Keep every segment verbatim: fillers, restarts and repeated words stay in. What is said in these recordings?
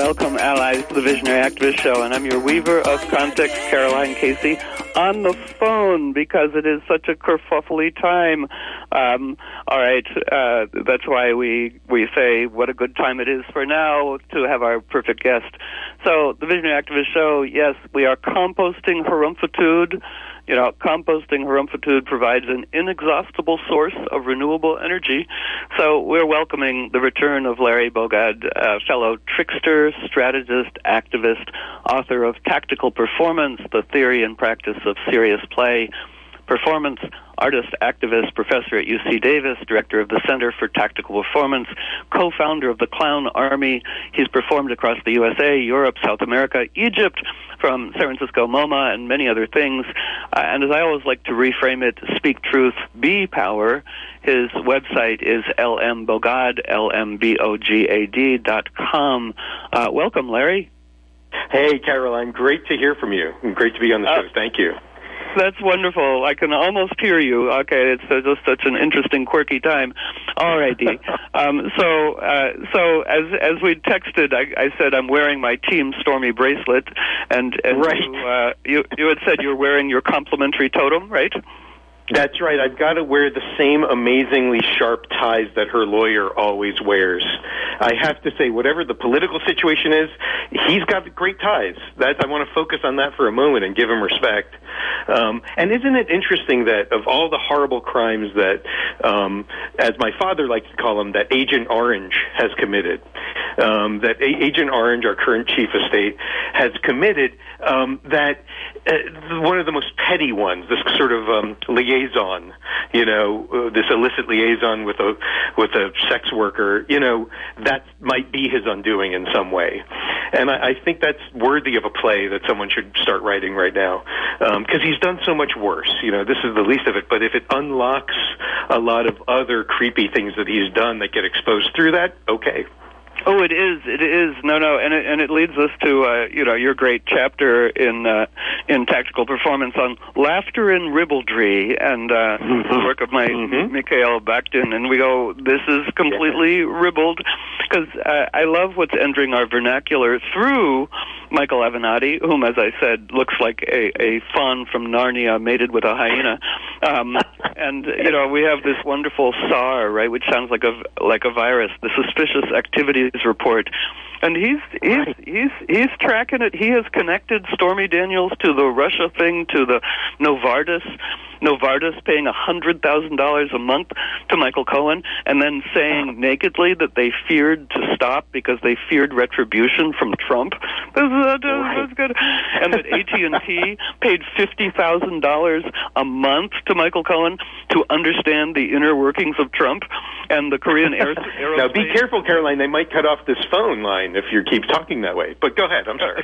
welcome allies to the Visionary Activist Show, and I'm your weaver of context, Caroline Casey, on the phone because it is such a kerfuffly time. Um, all right, uh, that's why we, we say what a good time it is for now to have our perfect guest. So, the Visionary Activist Show, yes, we are composting harumpitude. You know, composting harumpitude provides an inexhaustible source of renewable energy. So we're welcoming the return of Larry Bogad, a fellow trickster, strategist, activist, author of Tactical Performance, The Theory and Practice of Serious Play, performance artist, activist, professor at U C Davis, director of the Center for Tactical Performance, co-founder of the Clown Army. He's performed across the U S A, Europe, South America, Egypt, from San Francisco MoMA, and many other things. Uh, and as I always like to reframe it, speak truth, be power. His website is L M Bogad, L M B O G A D dot com. Uh, welcome, Larry. Hey, Caroline. Great to hear from you. Great to be on the show. Uh, Thank you. That's wonderful. I can almost hear you. Okay, it's uh, just such an interesting, quirky time. All righty. um, so, uh, so as as we texted, I, I said I'm wearing my Team Stormy bracelet, and, and right. you, uh, you you had said you're wearing your complimentary totem, right? That's right. I've got to wear the same amazingly sharp ties that her lawyer always wears. I have to say, whatever the political situation is, he's got great ties. That I want to focus on that for a moment and give him respect. Um, and isn't it interesting that of all the horrible crimes that, um, as my father likes to call them, that Agent Orange has committed, um, that A- Agent Orange, our current chief of state, has committed, um, that uh, one of the most petty ones, this sort of um, liaison, you know, uh, this illicit liaison with a with a sex worker, you know, that might be his undoing in some way. And I, I think that's worthy of a play that someone should start writing right now, because um, he's done so much worse. You know, this is the least of it. But if it unlocks a lot of other creepy things that he's done that get exposed through that, okay. Oh, it is. It is. No, no, and it, and it leads us to uh, you know your great chapter in uh, in Tactical Performance on laughter and ribaldry, and uh, mm-hmm. the work of my mm-hmm. Mikhail Bakhtin. And we go, this is completely yeah. ribald, because uh, I love what's entering our vernacular through Michael Avenatti, whom, as I said, looks like a, a fawn from Narnia mated with a hyena. Um, and you know we have this wonderful S A R, right, which sounds like a like a virus. The Suspicious Activities Report, and he's he's right. he's he's tracking it. He has connected Stormy Daniels to the Russia thing, to the Novartis, Novartis paying a hundred thousand dollars a month to Michael Cohen, and then saying nakedly that they feared to stop because they feared retribution from Trump. This is, uh, right. that's good. And that A T and T paid fifty thousand dollars a month to Michael Cohen to understand the inner workings of Trump and the Korean Air. Now, be careful, Caroline. They might cut off this phone line if you keep talking that way. But go ahead. I'm sorry.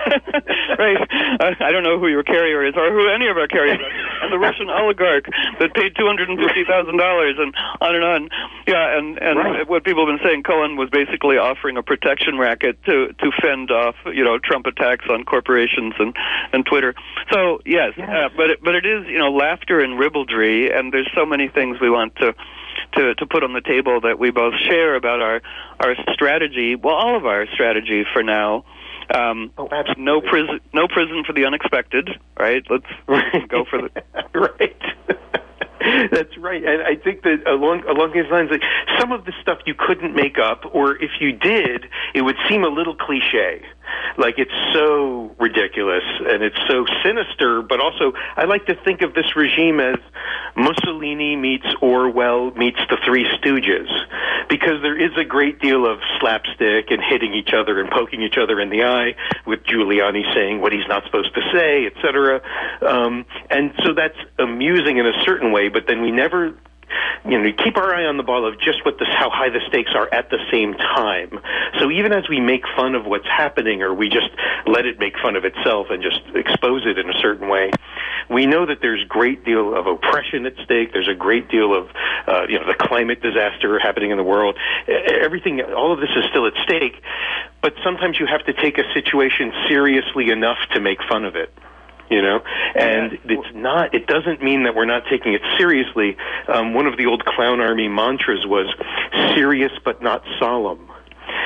Right. Uh, I don't know who your carrier is or who any of our carriers are. And the Russian oligarch that paid two hundred fifty thousand dollars and on and on. Yeah, and, and right. what people have been saying, Cohen was basically offering a protection racket to, to fend off, you know, Trump attacks on corporations and, and Twitter. So, yes, yes. Uh, but, it, but it is, you know, laughter and ribaldry, and there's so many things we want to To, to put on the table that we both share about our, our strategy, well, all of our strategy for now. Um, oh, absolutely. No prison, no prison for the unexpected, right? Let's go for the... Right. That's right. And I think that along along these lines, like, some of the stuff you couldn't make up, or if you did, it would seem a little cliche. Like, it's so ridiculous, and it's so sinister, but also I like to think of this regime as Mussolini meets Orwell meets the Three Stooges, because there is a great deal of slapstick and hitting each other and poking each other in the eye, with Giuliani saying what he's not supposed to say, et cetera. Um, and so that's amusing in a certain way, but then we never... You know, keep our eye on the ball of just what the, how high the stakes are at the same time. So even as we make fun of what's happening, or we just let it make fun of itself and just expose it in a certain way, we know that there's a great deal of oppression at stake. There's a great deal of, uh, you know, the climate disaster happening in the world. Everything, all of this is still at stake. But sometimes you have to take a situation seriously enough to make fun of it. You know, and it's not, it doesn't mean that we're not taking it seriously. Um, one of the old Clown Army mantras was serious but not solemn.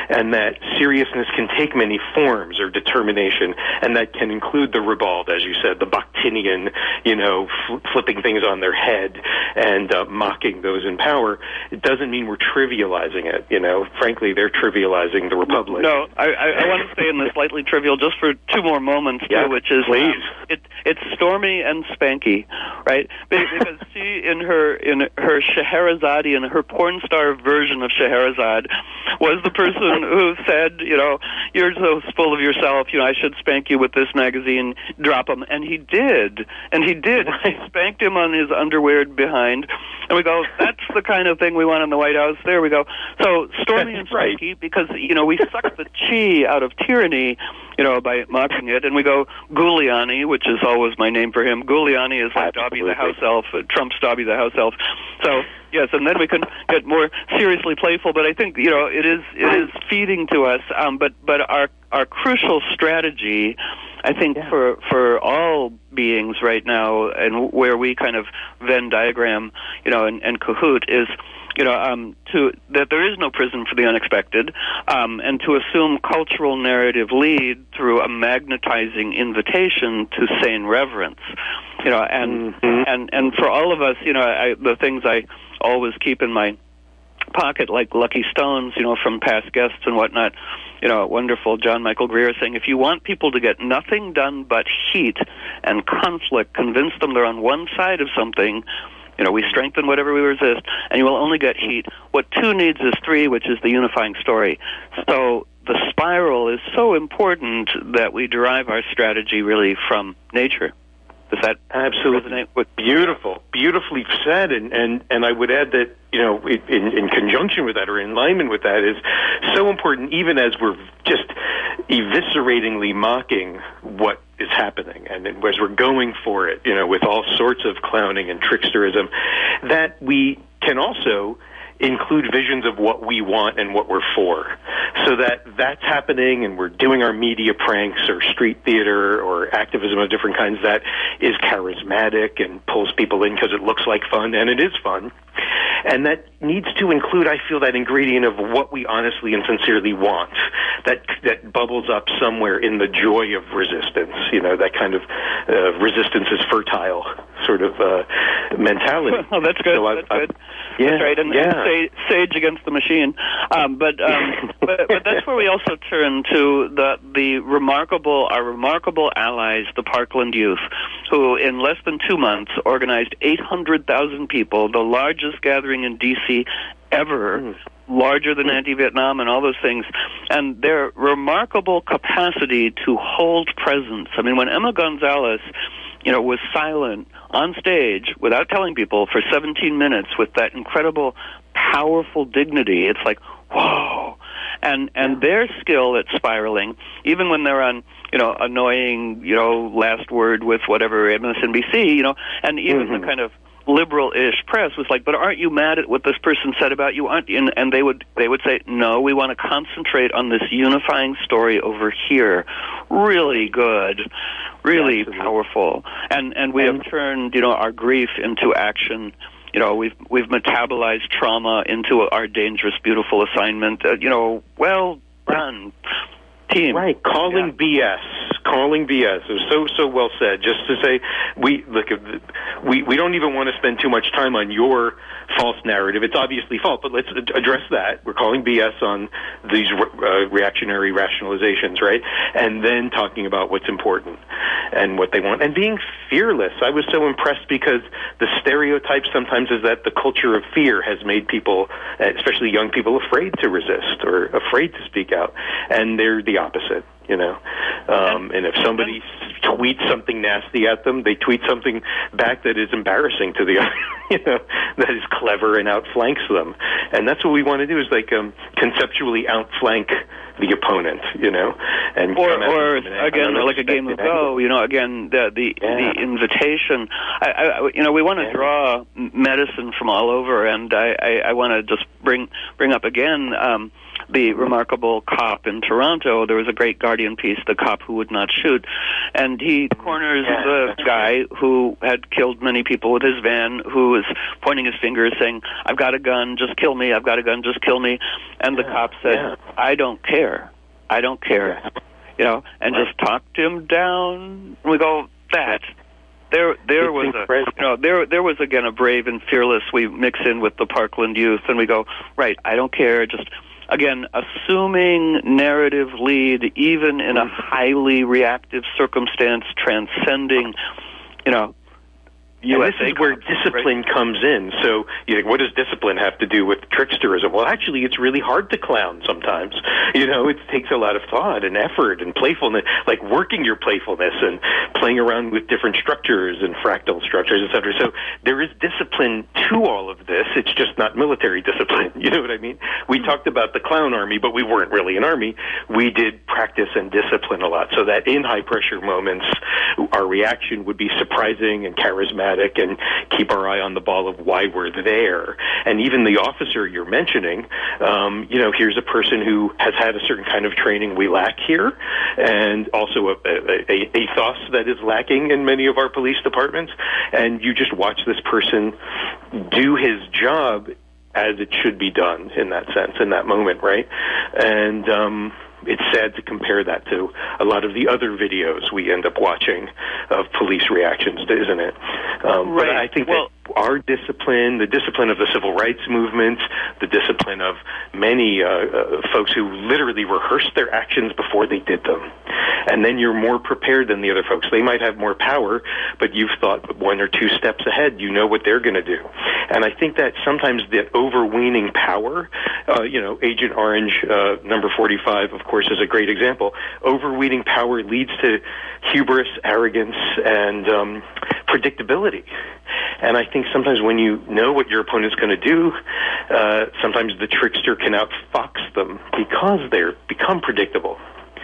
and that seriousness can take many forms or determination, and that can include the ribald, as you said, the Bakhtinian, you know, fl- flipping things on their head and uh, mocking those in power. It doesn't mean we're trivializing it, you know. Frankly, they're trivializing the Republic. No, I, I, I want to stay in the slightly trivial just for two more moments, too, yeah, which is please. Um, it, it's Stormy and Spanky, right? Because she, in her in her Scheherazade, in her porn star version of Scheherazade, was the person who said, you know, you're so full of yourself, you know, I should spank you with this magazine, drop him. And he did. And he did. He spanked him on his underwear behind. And we go, that's the kind of thing we want in the White House. There we go. So Stormy and Spanky, right. Because, you know, we suck the chi out of tyranny, you know, by mocking it. And we go Giuliani, which is always my name for him. Giuliani is like Dobby the house elf, uh, Trump's Dobby the house elf. So, yes, and then we can get more seriously playful. But I think, you know, it is it is feeding to us. Um, but but our our crucial strategy, I think, yeah. for for all beings right now, and where we kind of Venn diagram, you know, and, and cahoot is, you know, um, to that there is no prison for the unexpected, um, and to assume cultural narrative lead through a magnetizing invitation to sane reverence, you know, and mm-hmm. and and for all of us, you know, I, the things I always keep in my pocket, like lucky stones, you know, from past guests and whatnot. You know, wonderful John Michael Greer saying, if you want people to get nothing done but heat and conflict, convince them they're on one side of something. You know, we strengthen whatever we resist, and you will only get heat. What two needs is three, which is the unifying story. So the spiral is so important that we derive our strategy really from nature. Does that absolutely resonate with beautiful, beautifully said? And, and, and I would add that, you know, in, in conjunction with that or in alignment with that is so important, even as we're just evisceratingly mocking what is happening, and as we're going for it, you know, with all sorts of clowning and tricksterism, that we can also include visions of what we want and what we're for, so that that's happening and we're doing our media pranks or street theater or activism of different kinds that is charismatic and pulls people in because it looks like fun, and it is fun. And that needs to include, I feel, that ingredient of what we honestly and sincerely want, that that bubbles up somewhere in the joy of resistance, you know, that kind of uh, resistance is fertile sort of uh, mentality. Oh, that's good. So that's I, good. I, yeah, that's right. And, yeah. and sage against the machine. Um, but, um, but but that's where we also turn to the the remarkable, our remarkable allies, the Parkland Youth, who in less than two months organized eight hundred thousand people, the largest gathering in D C ever, mm. larger than anti-Vietnam and all those things, and their remarkable capacity to hold presence. I mean, when Emma Gonzalez, you know, was silent on stage without telling people for seventeen minutes with that incredible, powerful dignity, it's like, whoa. And and their skill at spiraling, even when they're on, you know, annoying, you know, last word with whatever M S N B C, you know, and even mm-hmm. the kind of liberal-ish press was like, but aren't you mad at what this person said about you? Aren't you? And, and they would they would say, no, we want to concentrate on this unifying story over here. Really good, really Absolutely. powerful. And and we and, have turned, you know, our grief into action. You know, we've we've metabolized trauma into our dangerous, beautiful assignment. Uh, you know, well done, team. Right, calling yeah. B S. Calling B S. It was so so well said. Just to say, we look, we we don't even want to spend too much time on your false narrative. It's obviously false, but let's address that. We're calling B S on these uh, reactionary rationalizations, right? And then talking about what's important and what they want, and being fearless. I was so impressed because the stereotype sometimes is that the culture of fear has made people, especially young people, afraid to resist or afraid to speak out, and they're the opposite. You know, um, and if somebody tweets something nasty at them, they tweet something back that is embarrassing to the other, you know, that is clever and outflanks them. And that's what we want to do, is like um, conceptually outflank the opponent, you know, and or, or again, like a game of Go, you know, again, the the, yeah. the invitation. I, I, you know, we want to yeah. draw medicine from all over, and I, I, I want to just bring bring up again. Um, the remarkable cop in Toronto. There was a great Guardian piece, The Cop Who Would Not Shoot, and he corners yeah, the guy who had killed many people with his van, who was pointing his finger saying, I've got a gun, just kill me, I've got a gun, just kill me. And yeah, the cop said, yeah. I don't care. I don't care. Yeah. You know, and right. just talked him down. And we go, that. There, there was incredible. a, you know, there, there was again a brave and fearless. We mix in with the Parkland youth, and we go, right. I don't care. Just again, assuming narrative lead, even in a highly reactive circumstance, transcending, you know. And this is where discipline right? comes in. So, you think, what does discipline have to do with tricksterism? Well, actually, it's really hard to clown sometimes. You know, it takes a lot of thought and effort and playfulness, like working your playfulness and playing around with different structures and fractal structures, et cetera. So there is discipline to all of this. It's just not military discipline. You know what I mean? We talked about the clown army, but we weren't really an army. We did practice and discipline a lot, so that in high-pressure moments, our reaction would be surprising and charismatic, and keep our eye on the ball of why we're there. And even the officer you're mentioning, um, you know, here's a person who has had a certain kind of training we lack here, and also a, a, a ethos that is lacking in many of our police departments. And you just watch this person do his job as it should be done in that sense, in that moment, right? And um it's sad to compare that to a lot of the other videos we end up watching of police reactions, isn't it? Um, right. But I think well, that our discipline, the discipline of the civil rights movement, the discipline of many uh, uh, folks who literally rehearsed their actions before they did them, and then you're more prepared than the other folks. They might have more power, but you've thought one or two steps ahead. You know what they're going to do. And I think that sometimes that overweening power, uh, you know, Agent Orange, uh, number forty-five, of course, is a great example. Overweening power leads to hubris, arrogance, and um, predictability. And I think sometimes when you know what your opponent's going to do, uh, sometimes the trickster can outfox them because they're become predictable.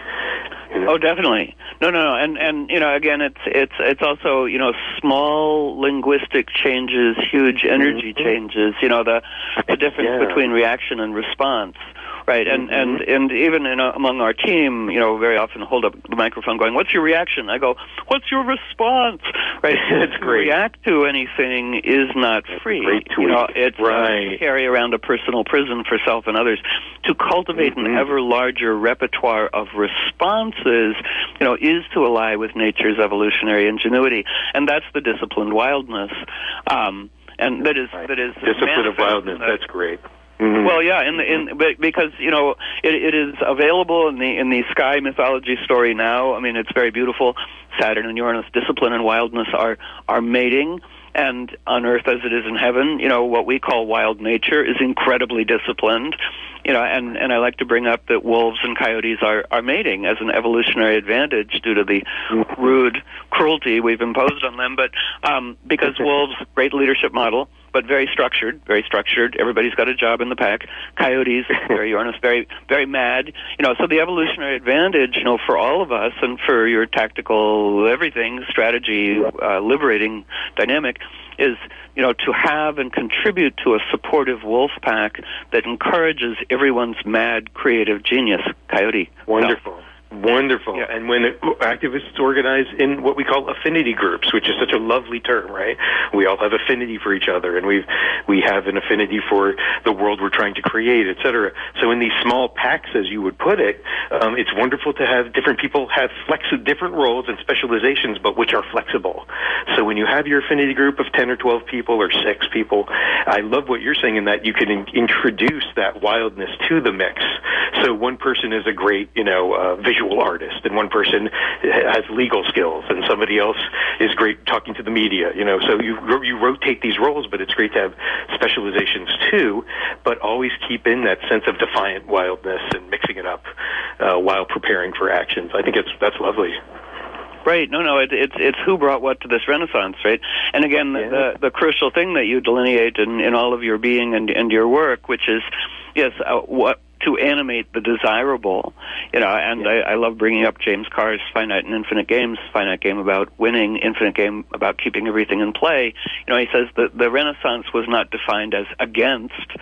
You know? Oh, definitely. No, no, no. And and you know, again, it's it's it's also, you know, small linguistic changes, huge energy mm-hmm. changes. You know, the the difference yeah. between reaction and response. Right, and, mm-hmm. and, and even in a, among our team, you know, very often hold up the microphone going, what's your reaction? I go, what's your response? Right, That's to great. react to anything is not free. Great tweet. You know, it's right. uh, to carry around a personal prison for self and others. To cultivate mm-hmm. an ever larger repertoire of responses, you know, is to ally with nature's evolutionary ingenuity. And that's the disciplined wildness. Um, and that is, right. that is discipline of wildness. The, that's great. Mm-hmm. Well, yeah, in the, in because you know it, it is available in the in the Sky mythology story now. I mean, it's very beautiful. Saturn and Uranus, discipline and wildness are are mating, and on Earth as it is in heaven, you know what we call wild nature is incredibly disciplined. You know, and, and I like to bring up that wolves and coyotes are, are mating as an evolutionary advantage due to the rude cruelty we've imposed on them. But um, because wolves, great leadership model, but very structured, very structured. Everybody's got a job in the pack. Coyotes, very Uranus, very very mad. You know, so the evolutionary advantage, you know, for all of us and for your tactical everything strategy, uh, liberating dynamic, is, you know, to have and contribute to a supportive wolf pack that encourages everyone's mad, creative genius. Coyote. Wonderful. Self. Wonderful. Yeah. And when it, activists organize in what we call affinity groups, which is such a lovely term, right? We all have affinity for each other, and we've, we have an affinity for the world we're trying to create, et cetera. So in these small packs, as you would put it, um, it's wonderful to have different people have flex different roles and specializations, but which are flexible. So when you have your affinity group of ten or twelve people or six people, I love what you're saying in that you can in, introduce that wildness to the mix. So one person is a great, you know, uh, visual artist, and one person has legal skills, and somebody else is great talking to the media. You know, so you you rotate these roles, but it's great to have specializations too. But always keep in that sense of defiant wildness and mixing it up uh, while preparing for actions. I think it's that's lovely. Right. No, no, it, it's it's who brought what to this Renaissance, right? And again, yeah. the the crucial thing that you delineate in, in all of your being and, and your work, which is, yes, uh, what to animate the desirable, you know, and yeah. I, I love bringing up James Carr's Finite and Infinite Games, finite game about winning, infinite game about keeping everything in play. You know, he says that the Renaissance was not defined as against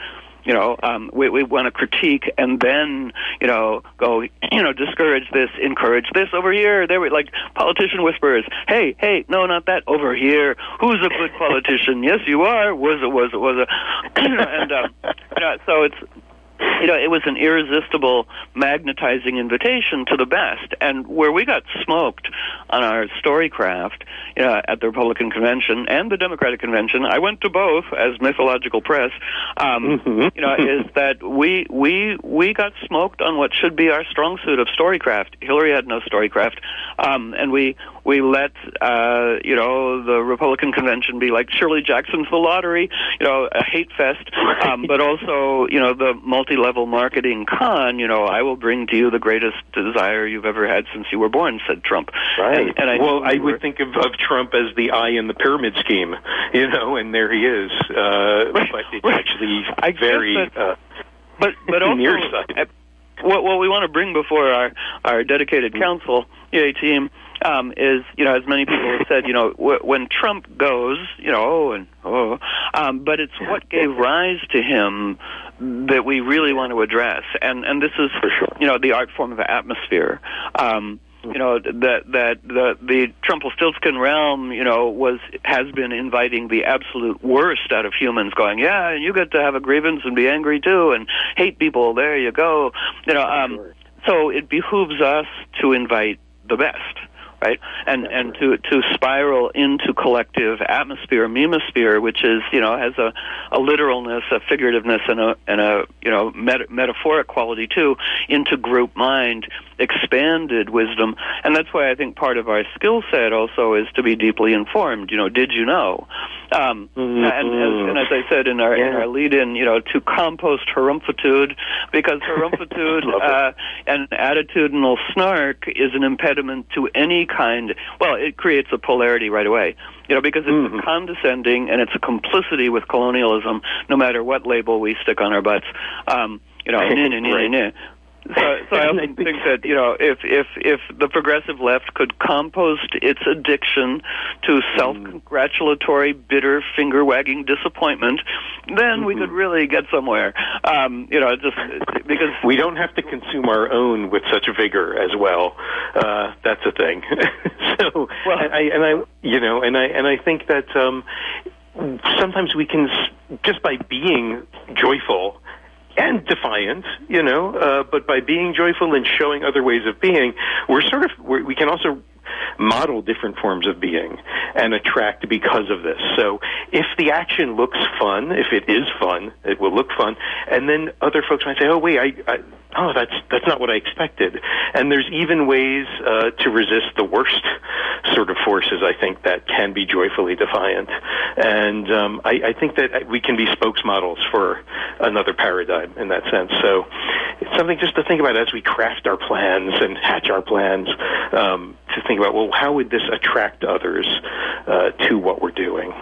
you know, um, we, we want to critique and then, you know, go, you know, discourage this, encourage this over here. There were like politician whisperers. Hey, hey, no, not that over here. Who's a good politician? Yes, you are. Was it? Was it? Was it? and um, you know, so it's. You know, it was an irresistible, magnetizing invitation to the best. And where we got smoked on our Storycraft you know, at the Republican Convention and the Democratic Convention, I went to both as mythological press, um, mm-hmm. you know, is that we we we got smoked on what should be our strong suit of Storycraft. Hillary had no Storycraft, um, and we we let uh, you know the Republican Convention be like Shirley Jackson's The Lottery, you know, a hate fest, um, but also you know the multi-level marketing con. You know, I will bring to you the greatest desire you've ever had since you were born, said Trump. Right. And, and I well, I we were, would think of, of Trump as the eye in the pyramid scheme, you know, and there he is. Uh, right, but it's right. actually I very that, uh, but but also nearsighted. What, what we want to bring before our our dedicated council, E A team. Um, is, you know, as many people have said, you know, w- when Trump goes, you know, oh, and oh, um, but it's what gave rise to him that we really want to address. And, and this is, For sure. you know, the art form of atmosphere. Um, you know, that, that the, the Trumpelstiltskin realm, you know, was, has been inviting the absolute worst out of humans going, yeah, you get to have a grievance and be angry too and hate people. There you go. You know, um, sure. So it behooves us to invite the best. Right, and That's and right. to to spiral into collective atmosphere, memosphere, which is you know has a, a literalness, a figurativeness, and a and a you know meta- metaphoric quality too, into group mind, expanded wisdom, and that's why I think part of our skill set also is to be deeply informed. You know, did you know? Um, mm-hmm. and, as, and as I said in our yeah. in our lead-in, you know, to compost harumpitude, because harumpitude uh, and attitudinal snark is an impediment to any kind. Well, it creates a polarity right away, you know, because it's mm-hmm. a condescending and it's a complicity with colonialism, no matter what label we stick on our butts. Um, you know, nah, nah, nah, nah, nah. So, so I also think that you know if if if the progressive left could compost its addiction to self-congratulatory, bitter, finger-wagging disappointment, then mm-hmm. we could really get somewhere. Um, you know, just because we don't have to consume our own with such vigor as well. Uh, that's a thing. so, well, and I, and I, you know, and I and I think that um, sometimes we can just by being joyful. And defiant, you know, uh, but by being joyful and showing other ways of being, we're sort of, we're, we can also model different forms of being and attract because of this. So if the action looks fun, if it is fun, it will look fun, and then other folks might say, oh, wait, I, I oh, that's that's not what I expected. And there's even ways uh, to resist the worst sort of forces, I think, that can be joyfully defiant. And um, I, I think that we can be spokesmodels for another paradigm in that sense. So it's something just to think about as we craft our plans and hatch our plans, um, to think about, well, how would this attract others uh, to what we're doing?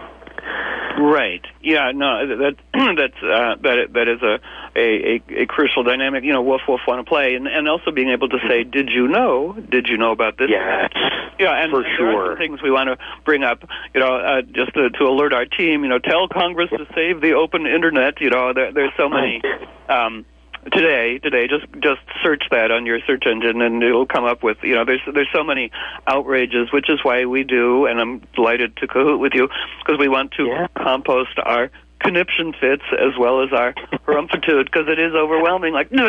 Right. Yeah. No. That that's uh, that that is a, a a crucial dynamic. You know, Wolf Wolf want to play, and and also being able to say, did you know? Did you know about this? Yes. Yeah. And, for and sure. There are some things we want to bring up. You know, uh, just to, to alert our team. You know, tell Congress to save the open internet. You know, there, there's so many. Um, Today, today, just just search that on your search engine, and it'll come up with, you know, there's there's so many outrages, which is why we do, and I'm delighted to cahoot with you, because we want to yeah. compost our conniption fits as well as our harumpitude, because it is overwhelming. Like, um,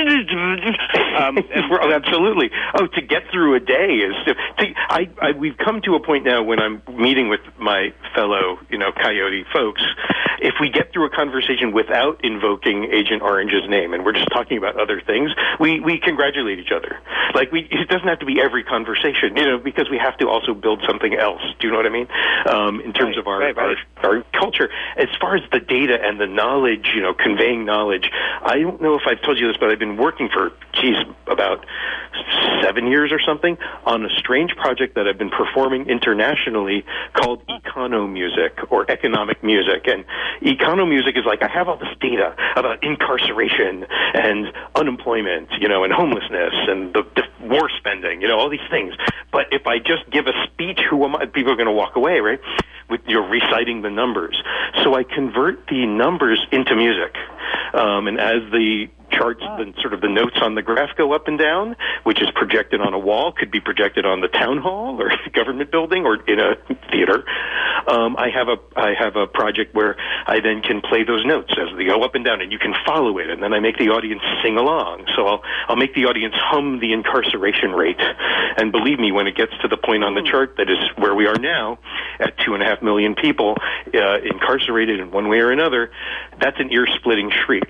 and oh, absolutely. Oh, to get through a day is. To, to, I, I we've come to a point now when I'm meeting with my fellow, you know, Coyote folks. If we get through a conversation without invoking Agent Orange's name, and we're just talking about other things, we we congratulate each other. Like, we it doesn't have to be every conversation, you know, because we have to also build something else. Do you know what I mean? Um, in terms right, of our, right, right. our our culture, as far as the data and the knowledge, you know, conveying knowledge. I don't know if I've told you this, but I've been working for, geez, about seven years or something on a strange project that I've been performing internationally called economusic, or economic music. And economusic is like, I have all this data about incarceration and unemployment, you know, and homelessness and the, the war spending, you know, all these things. But if I just give a speech, who am I? People are going to walk away, right? With, you're reciting the numbers. So I convert the numbers into music. Um, and as the charts, the, sort of the notes on the graph go up and down, which is projected on a wall, could be projected on the town hall or the government building or in a theater. Um, I have a I have a project where I then can play those notes as they go up and down, and you can follow it, and then I make the audience sing along. So I'll I'll make the audience hum the incarceration rate, and believe me, when it gets to the point on the chart that is where we are now, at two and a half million people uh, incarcerated in one way or another, that's an ear-splitting shriek.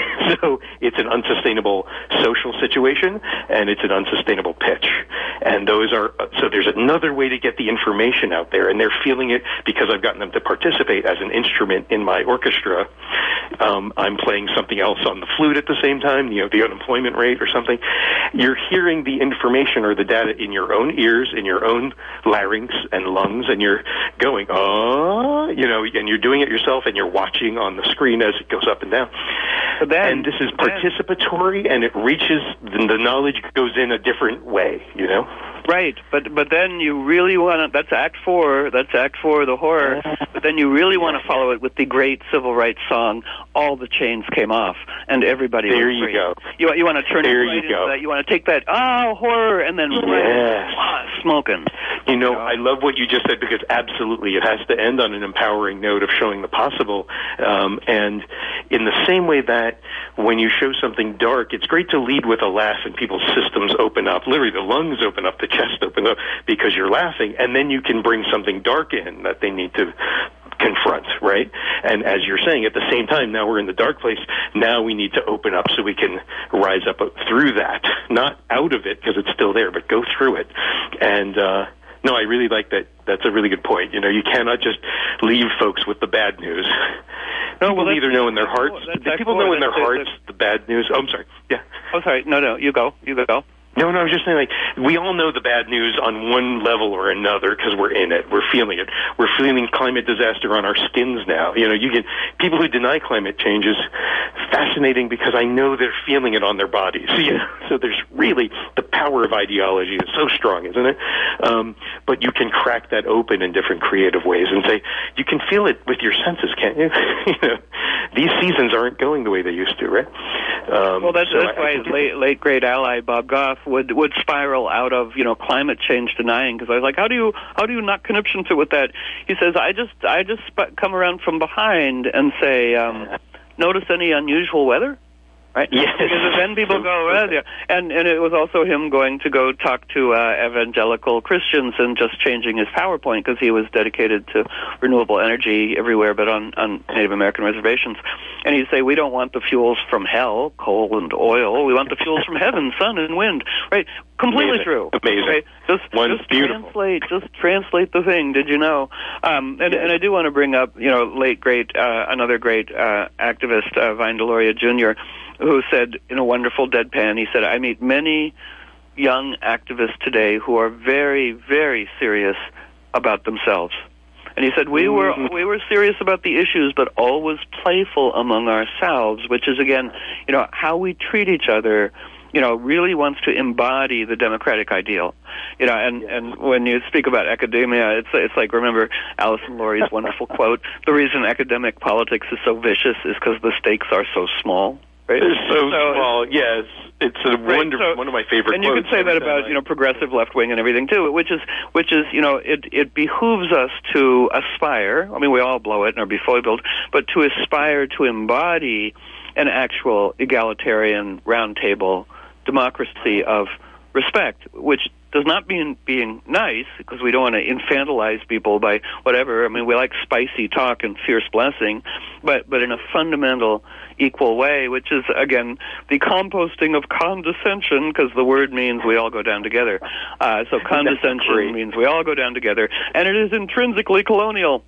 So it's an unsustainable social situation, and it's an unsustainable pitch. And those are, so there's another way to get the information out there, and they're feeling it because I've gotten them to participate as an instrument in my orchestra. Um, I'm playing something else on the flute at the same time, you know, the unemployment rate or something. You're hearing the information or the data in your own ears, in your own larynx and lungs, and you're going, oh, you know, and you're doing it yourself, and you're watching on the screen as it goes up and down. Then, and this is participatory, and it reaches, the knowledge goes in a different way, you know? Right, but but then you really want to, that's Act Four, that's Act Four, the horror, but then you really want to follow it with the great civil rights song, All the Chains Came Off, and everybody there was you free. go. You, you want to turn there it right you into go. that, you want to take that, oh, horror, and then yes. right, ah, smoking. You know, I love what you just said, because absolutely it has to end on an empowering note of showing the possible, um, and in the same way that when you show something dark, it's great to lead with a laugh and people's systems open up, literally the lungs open up, the chest open up, because you're laughing, and then you can bring something dark in that they need to confront, right? And as you're saying, at the same time, now we're in the dark place, now we need to open up so we can rise up through that, not out of it because it's still there, but go through it. And uh no, I really like that. That's a really good point. You know, you cannot just leave folks with the bad news. No, people well, either know in their hearts. People know in their hearts the bad news. Oh, I'm sorry. Yeah. Oh, sorry. No, no. You go. You go. No, no, I was just saying, like, we all know the bad news on one level or another because we're in it. We're feeling it. We're feeling climate disaster on our skins now. You know, you can, people who deny climate change is fascinating because I know they're feeling it on their bodies. You know? So there's really, the power of ideology is so strong, isn't it? Um, but you can crack that open in different creative ways and say, you can feel it with your senses, can't you? You know, these seasons aren't going the way they used to, right? Um, well, that's, so that's I, why I late, late great ally Bob Goff would would spiral out of, you know, climate change denying, because I was like, how do you how do you not conniption to with that? He says, I just I just sp- come around from behind and say, um, notice any unusual weather? Right? Yes. Because then people go, well, yeah. and and it was also him going to go talk to uh, evangelical Christians and just changing his PowerPoint because he was dedicated to renewable energy everywhere but on, on Native American reservations. And he'd say, we don't want the fuels from hell, coal and oil. We want the fuels from heaven, sun and wind. Right? Completely Amazing. true. Amazing. Right? Just, One's just beautiful. translate, just translate the thing. Did you know? Um, and, yes. and I do want to bring up, you know, late great, uh, another great uh, activist, uh, Vine Deloria Junior, who said in a wonderful deadpan, he said, I meet many young activists today who are very, very serious about themselves. And he said, we were we were serious about the issues, but always playful among ourselves, which is, again, you know, how we treat each other, you know, really wants to embody the democratic ideal. You know, and, and when you speak about academia, it's it's like, remember Alison Laurie's wonderful quote, the reason academic politics is so vicious is because the stakes are so small. Right? It's so, so small, yes. It's a right, wonderful, so, one of my favorite and quotes. And you could say that about, time, you know, progressive left wing and everything too, which is, which is, you know, it, it behooves us to aspire, I mean, we all blow it and are befoibled, but to aspire to embody an actual egalitarian roundtable democracy of respect, which does not mean being nice, because we don't want to infantilize people by whatever. I mean, we like spicy talk and fierce blessing, but but in a fundamental, equal way, which is, again, the composting of condescension, because the word means we all go down together. Uh, so condescension means we all go down together, and it is intrinsically colonial.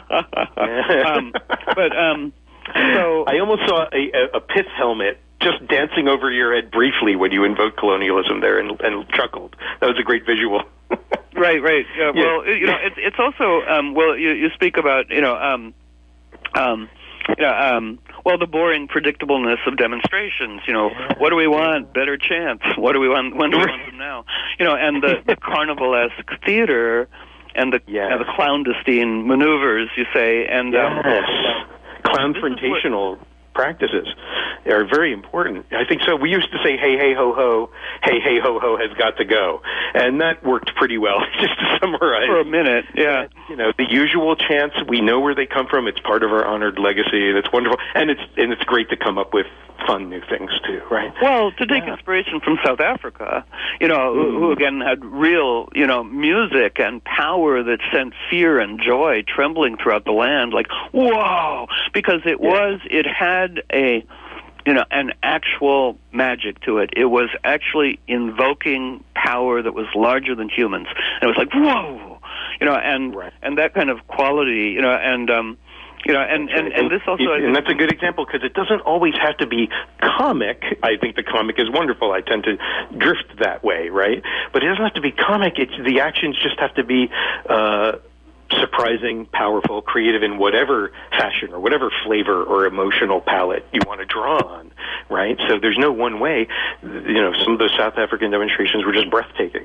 um, but um, so I almost saw a, a, a pith helmet just dancing over your head briefly when you invoked colonialism there, and, and chuckled. That was a great visual. Right, right. Yeah, yeah. Well, you know, it's it's also um, well, you, you speak about you know, um, um, you know, um, well, the boring predictableness of demonstrations. You know, what do we want? Better chance. What do we want? When do we want them now? You know, and the, the carnivalesque theater and the yes. uh, the clandestine maneuvers, you say, and um, yes. Clownfrontational practices are very important. I think so. We used to say, hey, hey, ho, ho, hey, hey, ho, ho has got to go. And that worked pretty well, just to summarize. For a minute, yeah. You know, the usual chants, we know where they come from. It's part of our honored legacy. That's wonderful. And it's and it's great to come up with fun new things, too, right? Well, to take yeah. inspiration from South Africa, you know, mm. who, who again had real, you know, music and power that sent fear and joy trembling throughout the land, like, whoa, because it yeah. was, it had a, you know, an actual magic to it. It was actually invoking power that was larger than humans. And it was like, whoa, you know, and right. and that kind of quality, you know, and, um, you know, and, and, and this also... And that's a good example, because it doesn't always have to be comic. I think the comic is wonderful. I tend to drift that way, right? But it doesn't have to be comic. It's the actions just have to be uh, surprising, powerful, creative in whatever fashion or whatever flavor or emotional palette you want to draw on, right? So there's no one way. You know, some of those South African demonstrations were just breathtaking.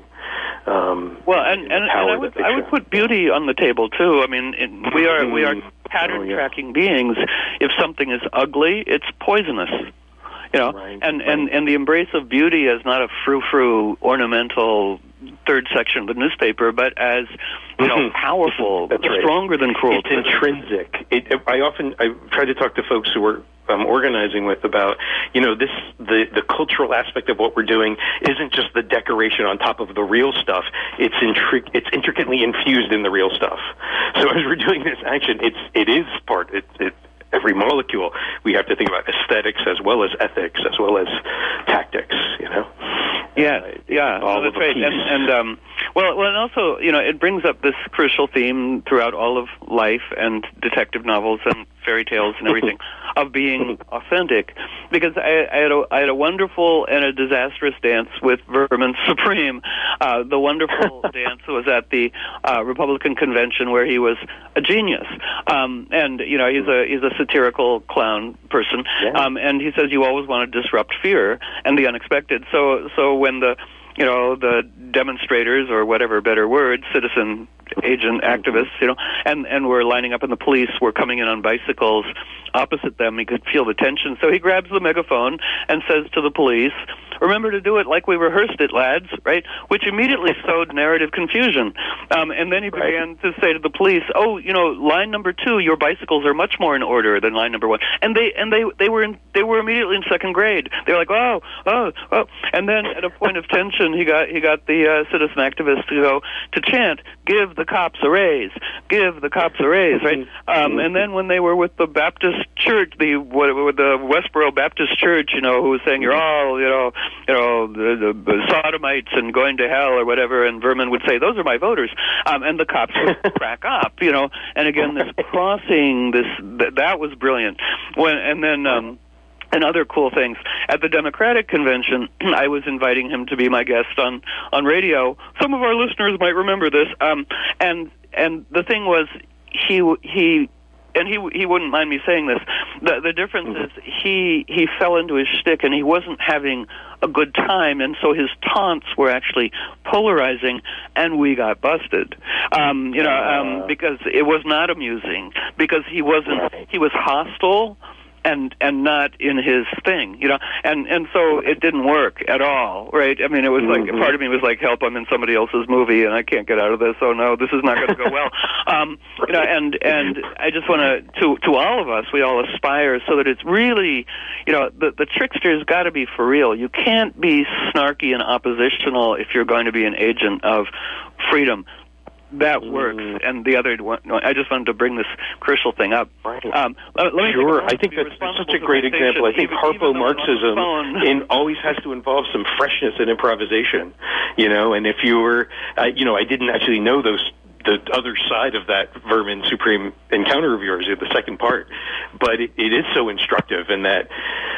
Um, well, and, and, and I would I would put beauty on the table too. I mean, it, we are we are pattern oh, yeah. tracking beings. If something is ugly, it's poisonous. You know, right, and, right. and and the embrace of beauty as not a frou-frou ornamental third section of the newspaper, but as, you know, powerful, That's right. stronger than cruelty. It's intrinsic. It, I often I try to talk to folks who are um, organizing with about, you know, this the the cultural aspect of what we're doing isn't just the decoration on top of the real stuff. It's intri- it's intricately infused in the real stuff. So as we're doing this action, it's it is part it it. Every molecule, we have to think about aesthetics as well as ethics, as well as tactics, you know? Yeah, uh, yeah, all no, that's of right. piece. And, and um, well, well, and also, you know, it brings up this crucial theme throughout all of life and detective novels and fairy tales and everything of being authentic. Because I, I, had a, I had a wonderful and a disastrous dance with Vermin Supreme. Uh, the wonderful dance was at the uh, Republican convention where he was a genius. Um, and, you know, he's a he's a satirical clown person. Yeah. Um, and he says you always want to disrupt fear and the unexpected. So, so when the you know, the demonstrators, or whatever better word, citizen agent activists, you know, and, and were lining up, and the police were coming in on bicycles opposite them. He could feel the tension. So he grabs the megaphone and says to the police, remember to do it like we rehearsed it, lads, right? Which immediately sowed narrative confusion. Um, and then he began to say to the police, oh, you know, line number two, your bicycles are much more in order than line number one. And they and they, they were in, they were immediately in second grade. They were like, oh, oh, oh. And then at a point of tension, he got he got the uh, citizen activists to go to chant, give the cops a raise, give the cops a raise, right? Um, and then when they were with the Baptist church, the what, the Westboro Baptist Church, you know, who was saying you're all, you know, you know, the, the sodomites and going to hell or whatever, and Vermin would say, those are my voters, um, and the cops would crack up, you know. And again, this crossing, this th- that was brilliant. When and then. Um, And other cool things. At the Democratic convention, I was inviting him to be my guest on, on radio. Some of our listeners might remember this. Um, and and the thing was, he he and he he wouldn't mind me saying this. The the difference mm-hmm. is he he fell into his shtick, and he wasn't having a good time, and so his taunts were actually polarizing, and we got busted. Um, you know, um, because it was not amusing, because he wasn't he was hostile. And and not in his thing, you know, and and so it didn't work at all, right? I mean, it was like mm-hmm. part of me was like, "Help! I'm in somebody else's movie, and I can't get out of this. Oh no, this is not going to go well." Um, you know, and and I just want to to to all of us, we all aspire so that it's really, you know, the the trickster's got to be for real. You can't be snarky and oppositional if you're going to be an agent of freedom. That works, mm. and the other one. I just wanted to bring this crucial thing up. Right. Um, let, let me sure, I think that's such a great example. I think Harpo-Marxism in always has to involve some freshness and improvisation. You know, and if you were, uh, you know, I didn't actually know those. The other side of that Vermin Supreme encounter of yours, the second part, but it, it is so instructive in that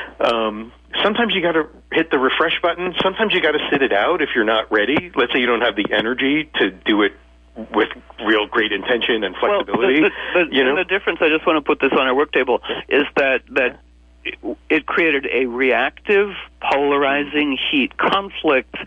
um, sometimes you got to hit the refresh button. Sometimes you got to sit it out if you're not ready. Let's say you don't have the energy to do it with real great intention and flexibility. Well, the, the, you know? the difference, I just want to put this on our work table, is that that it, it created a reactive, polarizing heat conflict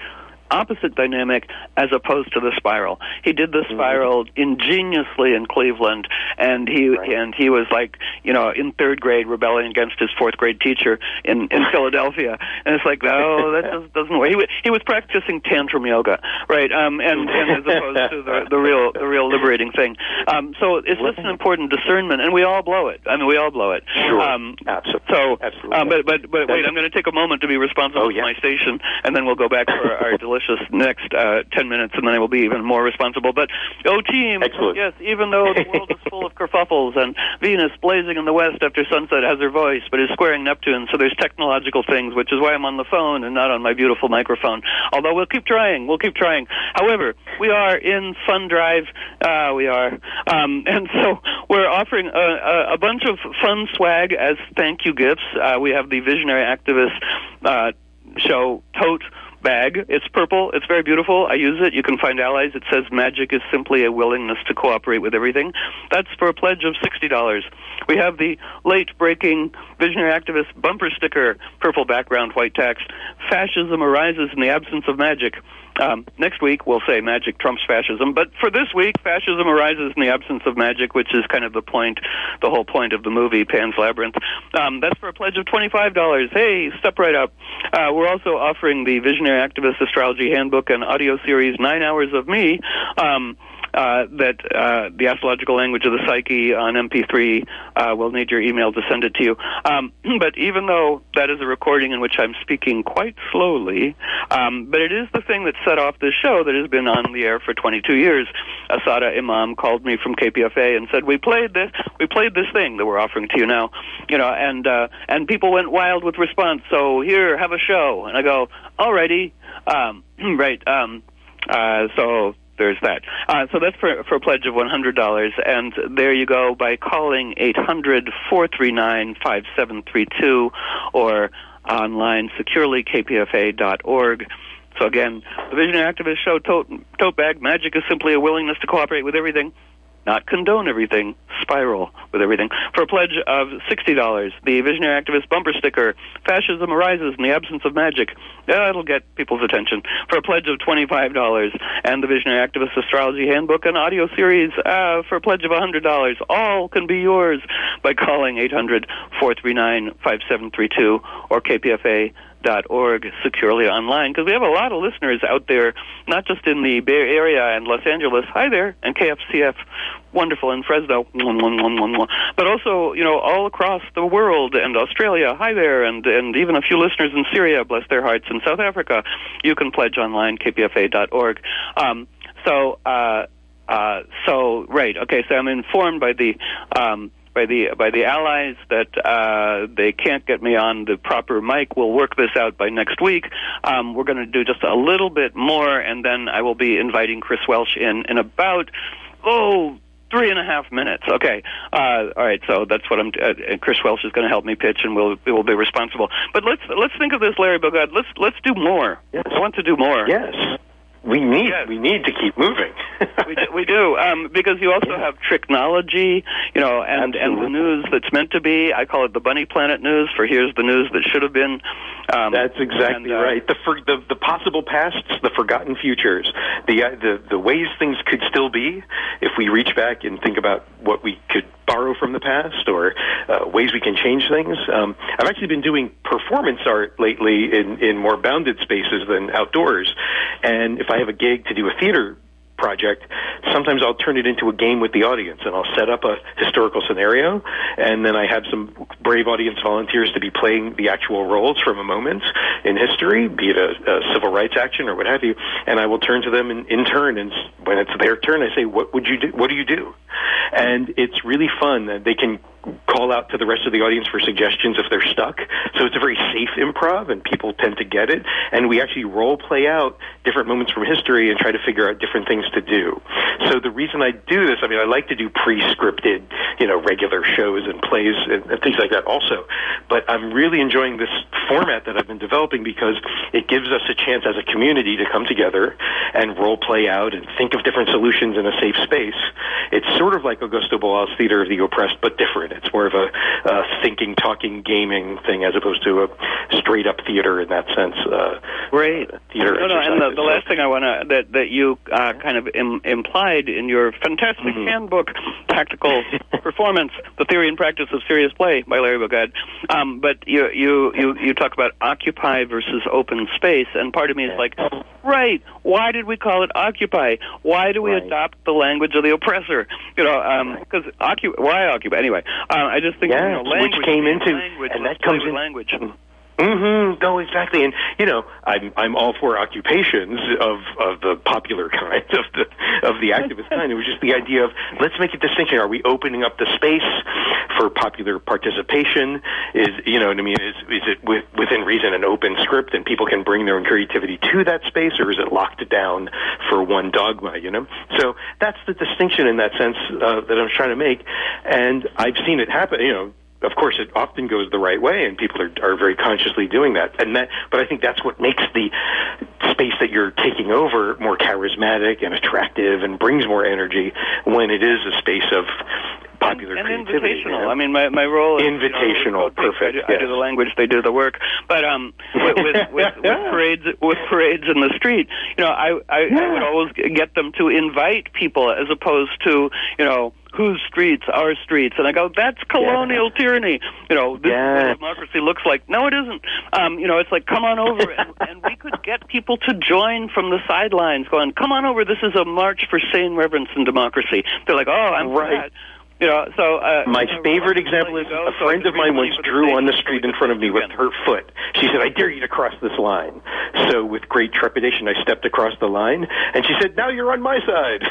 opposite dynamic as opposed to the spiral. He did the spiral mm-hmm. ingeniously in Cleveland, and he right. and he was like, you know, in third grade rebelling against his fourth grade teacher in, in Philadelphia. And it's like, no, that just doesn't work. He was, he was practicing tantrum yoga, right? Um, and, and as opposed to the, the real the real liberating thing. Um, so it's just an important discernment, and we all blow it. I mean, we all blow it. Sure. Um, Absolutely. So, Absolutely. Um, but but but wait, I'm going to take a moment to be responsible oh, for yeah. my station, and then we'll go back for our delicious next uh, ten minutes, and then I will be even more responsible. But oh, team, Excellent. yes, even though the world is full of kerfuffles and Venus blazing in the west after sunset has her voice, but is squaring Neptune, so there's technological things, which is why I'm on the phone and not on my beautiful microphone. Although we'll keep trying, we'll keep trying. However, we are in Fun Drive. Uh, we are, um, and so we're offering a, a, a bunch of fun swag as thank you gifts. Uh, we have the Visionary Activist uh, show tote bag. It's purple. It's very beautiful. I use it. You can find allies. It says magic is simply a willingness to cooperate with everything. That's for a pledge of sixty dollars. We have the late-breaking Visionary Activist bumper sticker, purple background, white text. Fascism arises in the absence of magic. Um, next week, we'll say magic trumps fascism. But for this week, fascism arises in the absence of magic, which is kind of the point, the whole point of the movie, Pan's Labyrinth. Um, that's for a pledge of twenty-five dollars. Hey, step right up. Uh, we're also offering the Visionary Activist Astrology Handbook and audio series, Nine Hours of Me, um, uh, that uh, the astrological language of the psyche on M P three. Uh, we'll need your email to send it to you. Um, but even though that is a recording in which I'm speaking quite slowly, um, but it is the thing that set off this show that has been on the air for twenty-two years. Asada Imam called me from K P F A and said, "We played this. We played this thing that we're offering to you now, you know." And uh, and people went wild with response. So here, have a show. And I go, "Alrighty, um, right." Um, uh, so. There's that. Uh, so that's for, for a pledge of one hundred dollars. And there you go by calling eight hundred, four three nine, five seven three two or online securely, k p f a dot org. So again, the Visionary Activist Show tote, tote bag. Magic is simply a willingness to cooperate with everything. Not condone everything, spiral with everything. For a pledge of sixty dollars, the Visionary Activist bumper sticker, Fascism Arises in the Absence of Magic. That'll get people's attention. For a pledge of twenty-five dollars, and the Visionary Activist Astrology Handbook and audio series uh, for a pledge of one hundred dollars. All can be yours by calling eight hundred, four three nine, five seven three two or k p f a dot org securely online, because we have a lot of listeners out there, not just in the Bay Area and Los Angeles, hi there, and K F C F, wonderful, in Fresno, but also, you know, all across the world, and Australia, hi there, and, and even a few listeners in Syria, bless their hearts, in South Africa. You can pledge online, k p f a dot org. Um, so, uh, uh, so, right, okay, so I'm informed by the, um, by the by the allies that uh, they can't get me on the proper mic. We'll work this out by next week. Um, we're going to do just a little bit more, and then I will be inviting Chris Welsh in in about, oh, three and a half minutes. Okay. Uh, all right, so that's what I'm... Uh, Chris Welsh is going to help me pitch, and we'll we'll be responsible. But let's let's think of this, Larry Bogard. Let's, let's do more. Yes. I want to do more. Yes. We need yes. we need to keep moving. we do, we do um, because you also yeah. have technology, you know, and, and the news that's meant to be. I call it the Bunny Planet news. For here's the news that should have been. Um, that's exactly and, uh, right. The, for, the the possible pasts, the forgotten futures, the uh, the the ways things could still be if we reach back and think about what we could borrow from the past, or uh, ways we can change things. Um, I've actually been doing performance art lately in, in more bounded spaces than outdoors. And if I have a gig to do a theater project, sometimes I'll turn it into a game with the audience, and I'll set up a historical scenario, and then I have some brave audience volunteers to be playing the actual roles from a moment in history, be it a, a civil rights action or what have you, and I will turn to them in, in turn, and when it's their turn, I say, what would you do? What do you do? And it's really fun that they can call out to the rest of the audience for suggestions if they're stuck. So it's a very safe improv, and people tend to get it. And we actually role play out different moments from history and try to figure out different things to do. So the reason I do this, I mean, I like to do pre-scripted, you know, regular shows and plays and, and things like that also. But I'm really enjoying this format that I've been developing because it gives us a chance as a community to come together and role play out and think of different solutions in a safe space. It's sort of like Augusto Boal's Theater of the Oppressed, but different. it. It's more of a, a thinking, talking, gaming thing as opposed to a straight-up theater in that sense. Uh, Great. Theater no, no, and the, the last thing I want to, that, that you uh, kind of im- implied in your fantastic mm-hmm. handbook, Tactical Performance, The Theory and Practice of Serious Play by Larry Bogad. Um, but you, you, you, you talk about occupy versus open space, and part of me is like, right, why did we call it occupy? Why do we right. adopt the language of the oppressor? You know, because um, occu- why occupy? Anyway, uh, I just think, yeah, you know, language which came into, language, and that comes in language. Mm-hmm. No, exactly. And, you know, I'm I'm all for occupations of, of the popular kind, of the of the activist kind. It was just the idea of, let's make a distinction. Are we opening up the space for popular participation? Is, you know what I mean, is is it with, within reason an open script and people can bring their own creativity to that space, or is it locked down for one dogma, you know? So that's the distinction in that sense uh, that I'm trying to make. And I've seen it happen, you know. Of course, it often goes the right way, and people are, are very consciously doing that. And that, but I think that's what makes the space that you're taking over more charismatic and attractive, and brings more energy when it is a space of popular and, and creativity. invitational. You know? I mean, my my role is invitational, you know, perfect. I do, yes. I do the language, they do the work. But um, with, with, with, with parades, with parades in the street, you know, I I, yeah. I would always get them to invite people as opposed to, you know, whose streets, our streets. And I go, that's colonial yeah. tyranny. You know, this yeah. is what democracy looks like. No, it isn't. Um, you know, it's like, come on over. and, and we could get people to join from the sidelines going, come on over. This is a march for sane reverence and democracy. They're like, oh, I'm right. glad. You know, so uh, my favorite example is a friend of mine once drew on the street in front of me with her foot. She said, I dare you to cross this line. So with great trepidation, I stepped across the line, and she said, now you're on my side.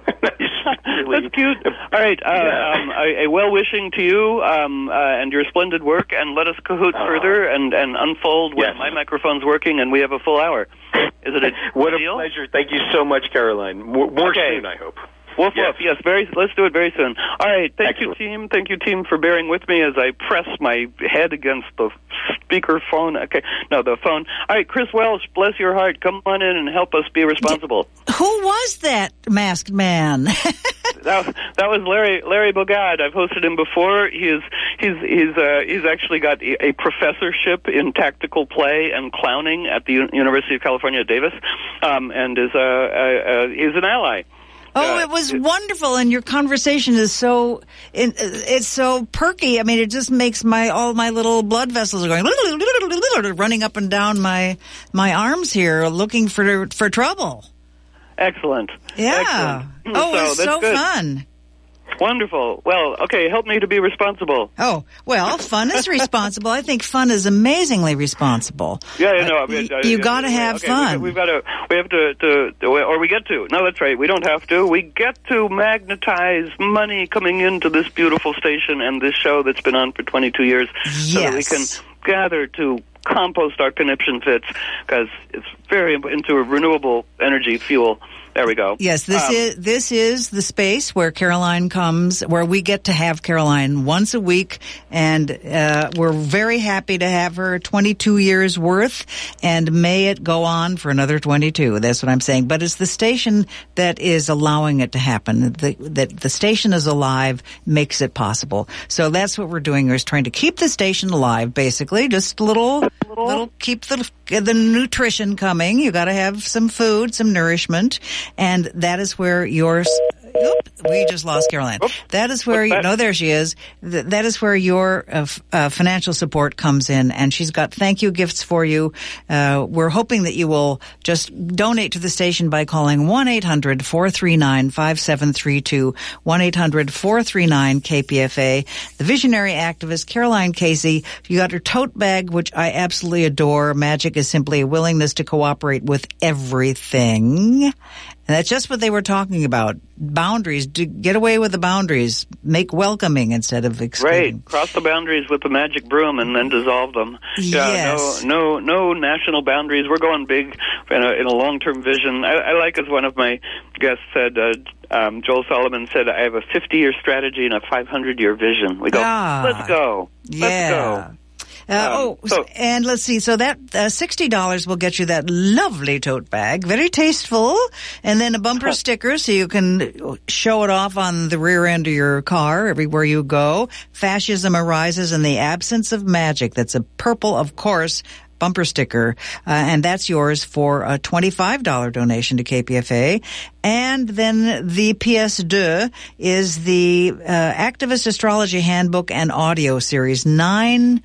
really, That's cute. All right, uh, yeah. um, a, a well-wishing to you um, uh, and your splendid work, and let us cahoot uh, further and, and unfold when yes. my microphone's working and we have a full hour. Is it a What a deal? pleasure. Thank you so much, Caroline. More, more okay. soon, I hope. Woof, yes. woof. Yes, very, let's do it very soon. All right, thank Excellent. you, team. Thank you, team, for bearing with me as I press my head against the speaker phone. Okay, no, the phone. All right, Chris Welsh, bless your heart. Come on in and help us be responsible. Who was that masked man? that, that was Larry Larry Bogad. I've hosted him before. He's he's he's uh, he's actually got a professorship in tactical play and clowning at the U- University of California at Davis, um, and is uh, uh, uh, he's an ally. Oh, Uh, it was wonderful, and your conversation is so it, it's so perky. I mean, it just makes my all my little blood vessels are going running up and down my my arms here, looking for for trouble. Excellent. Yeah. Excellent. Oh, it was so, so good. fun. Wonderful. Well, okay, help me to be responsible. Oh, well, fun is responsible. I think fun is amazingly responsible. Yeah, yeah no, I uh, mean, y- you uh, got to have okay, fun. We've got to, we have to, to, to, or we get to. No, that's right. We don't have to. We get to magnetize money coming into this beautiful station and this show that's been on for twenty-two years, yes. so that we can gather to compost our conniption fits, because it's very into a renewable energy fuel. There we go. Yes, this um, is this is the space where Caroline comes, where we get to have Caroline once a week, and uh, we're very happy to have her twenty-two years worth, and may it go on for another twenty-two. That's what I'm saying. But it's the station that is allowing it to happen. The, that the station is alive makes it possible. So that's what we're doing, is trying to keep the station alive, basically. Just a little, little, little keep the the nutrition coming. You got to have some food, some nourishment. And that is where your, oop, we just lost Caroline. Oop, that is where, you, no, there she is. Th- that is where your uh, f- uh, financial support comes in. And she's got thank you gifts for you. Uh, we're hoping that you will just donate to the station by calling one eight hundred four three nine five seven three two, one eight hundred four three nine K P F A. The visionary activist, Caroline Casey. You got her tote bag, which I absolutely adore. Magic is simply a willingness to cooperate with everything. And that's just what they were talking about. Boundaries. Do, get away with the boundaries. Make welcoming instead of excluding. Right. Cross the boundaries with the magic broom and then dissolve them. Yeah, yes. No, no, no national boundaries. We're going big in a, in a long-term vision. I, I like, as one of my guests said, uh, um, Joel Solomon said, I have a fifty-year strategy and a five hundred year vision. We go, ah, let's go. Let's yeah. go. Uh, Um, oh, so- and let's see. So that uh, sixty dollars will get you that lovely tote bag, very tasteful, and then a bumper sticker so you can show it off on the rear end of your car everywhere you go. Fascism arises in the absence of magic. That's a purple, of course, bumper sticker, uh, and that's yours for a twenty-five dollars donation to K P F A. And then the pièce deux is the uh, Activist Astrology Handbook and audio series. Nine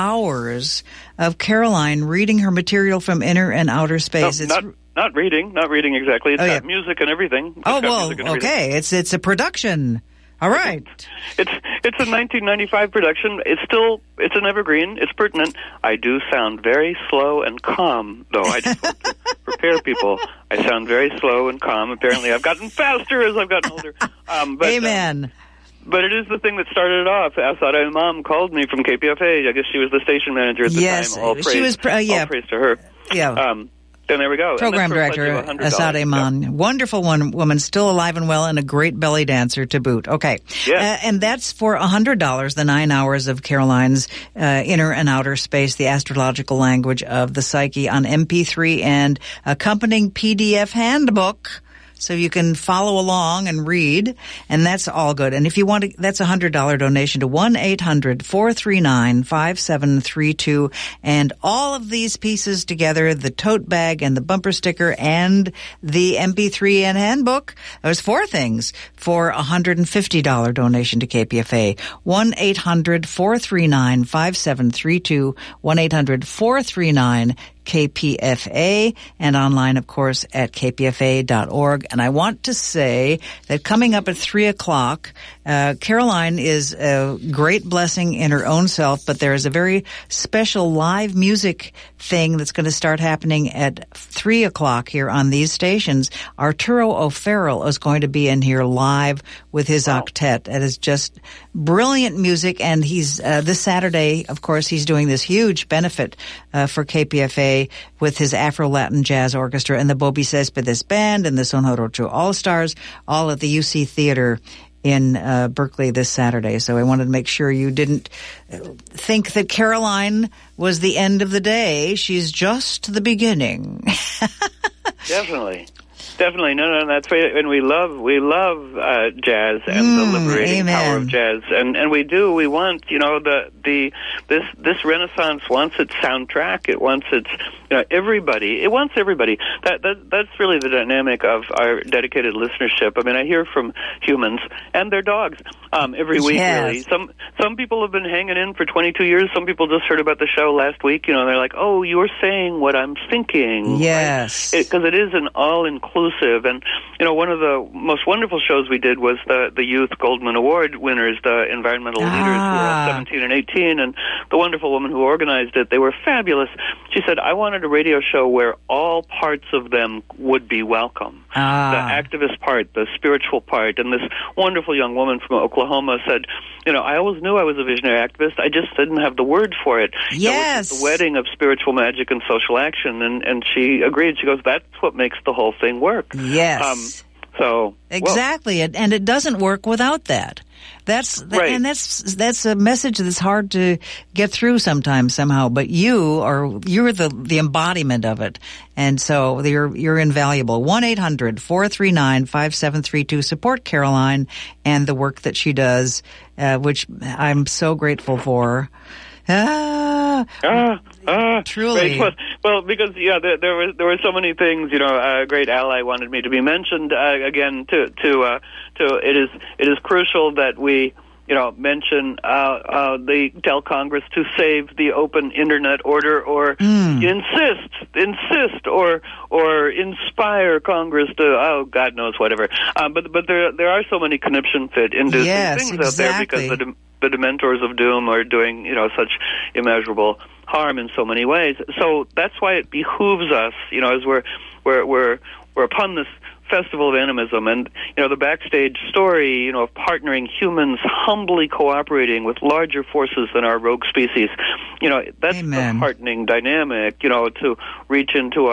hours of Caroline reading her material from inner and outer space. No, it's not, not reading, not reading exactly. It's Oh, got yeah. music and everything. It's oh got well, music and everything. okay. It's it's a production. All right. It's it's a nineteen ninety-five production. It's still it's an evergreen. It's pertinent. I do sound very slow and calm, though. I just want to prepare people. I sound very slow and calm. Apparently, I've gotten faster as I've gotten older. Um, but, Amen. Um, but it is the thing that started it off. Asada Imam called me from K P F A. I guess she was the station manager at the Yes, time. All she praise, was pr- uh, yeah. all praise to her. Yeah. Um, then there we go. Program director, Asad Iman. Wonderful one woman, still alive and well, and a great belly dancer to boot. Okay. Yes. Uh, and that's for one hundred dollars, the nine hours of Caroline's uh, Inner and Outer Space, the astrological language of the psyche on M P three and accompanying P D F handbook. So you can follow along and read, and that's all good. And if you want to, that's a one hundred dollars donation to one eight hundred four three nine five seven three two. And all of these pieces together, the tote bag and the bumper sticker and the M P three and handbook, there's four things for a one hundred fifty dollars donation to K P F A. one eight hundred four three nine five seven three two, one eight hundred four three nine K P F A, and online, of course, at k p f a dot org. And I want to say that coming up at three o'clock, uh, Caroline is a great blessing in her own self, but there is a very special live music thing that's going to start happening at three o'clock here on these stations. Arturo O'Farrell is going to be in here live with his Wow. octet. It is just brilliant music, and he's, uh, this Saturday, of course, he's doing this huge benefit uh, for K P F A with his Afro-Latin Jazz Orchestra and the Bobby Cespedes Band and the Son Jarocho All-Stars, all at the U C Theater in uh, Berkeley this Saturday. So I wanted to make sure you didn't think that Caroline was the end of the day. She's just the beginning. Definitely. Definitely, no, no, that's right. And we love, we love uh, jazz and Mm, the liberating amen. power of jazz, and and we do. We want, you know, the the this this Renaissance wants its soundtrack. It wants its, you know, everybody. It wants everybody. That that that's really the dynamic of our dedicated listenership. I mean, I hear from humans and their dogs um, every week. Yes. Really, some some people have been hanging in for twenty-two years. Some people just heard about the show last week. You know, they're like, "Oh, you were saying what I'm thinking." Yes. Because it, it is an all-inclusive. And, you know, one of the most wonderful shows we did was the, the Youth Goldman Award winners, the environmental leaders who were Ah. all seventeen and eighteen, and the wonderful woman who organized it, they were fabulous. She said, I wanted a radio show where all parts of them would be welcome. Ah. The activist part, the spiritual part, and this wonderful young woman from Oklahoma said, you know, I always knew I was a visionary activist, I just didn't have the word for it. Yes. It was the wedding of spiritual magic and social action, and, and she agreed. She goes, that's what makes the whole thing work. Yes. Um, so Exactly, and and it doesn't work without that. That's Right. and that's that's a message that's hard to get through sometimes somehow. But you are you're the the embodiment of it, and so you're you're invaluable. One eight hundred four three nine five seven three two. Support Caroline and the work that she does, uh, which I'm so grateful for. Ah, Ah, ah, Truly. right. Well, well, because yeah, there, there was there were so many things. You know, a great ally wanted me to be mentioned uh, again. To to uh, to it is it is crucial that we, you know, mention uh, uh, they tell Congress to save the open internet order, or Mm. insist insist or or inspire Congress to, oh, God knows, whatever. Um, but but there there are so many conniption fit inducing Yes, things out there because exactly. the the Dementors of Doom are doing, you know, such immeasurable harm in so many ways. So that's why it behooves us, you know, as we're we're we're we're upon this festival of animism, and, you know, the backstage story, you know, of partnering humans humbly cooperating with larger forces than our rogue species. You know, that's Amen. the heartening dynamic, you know, to reach into our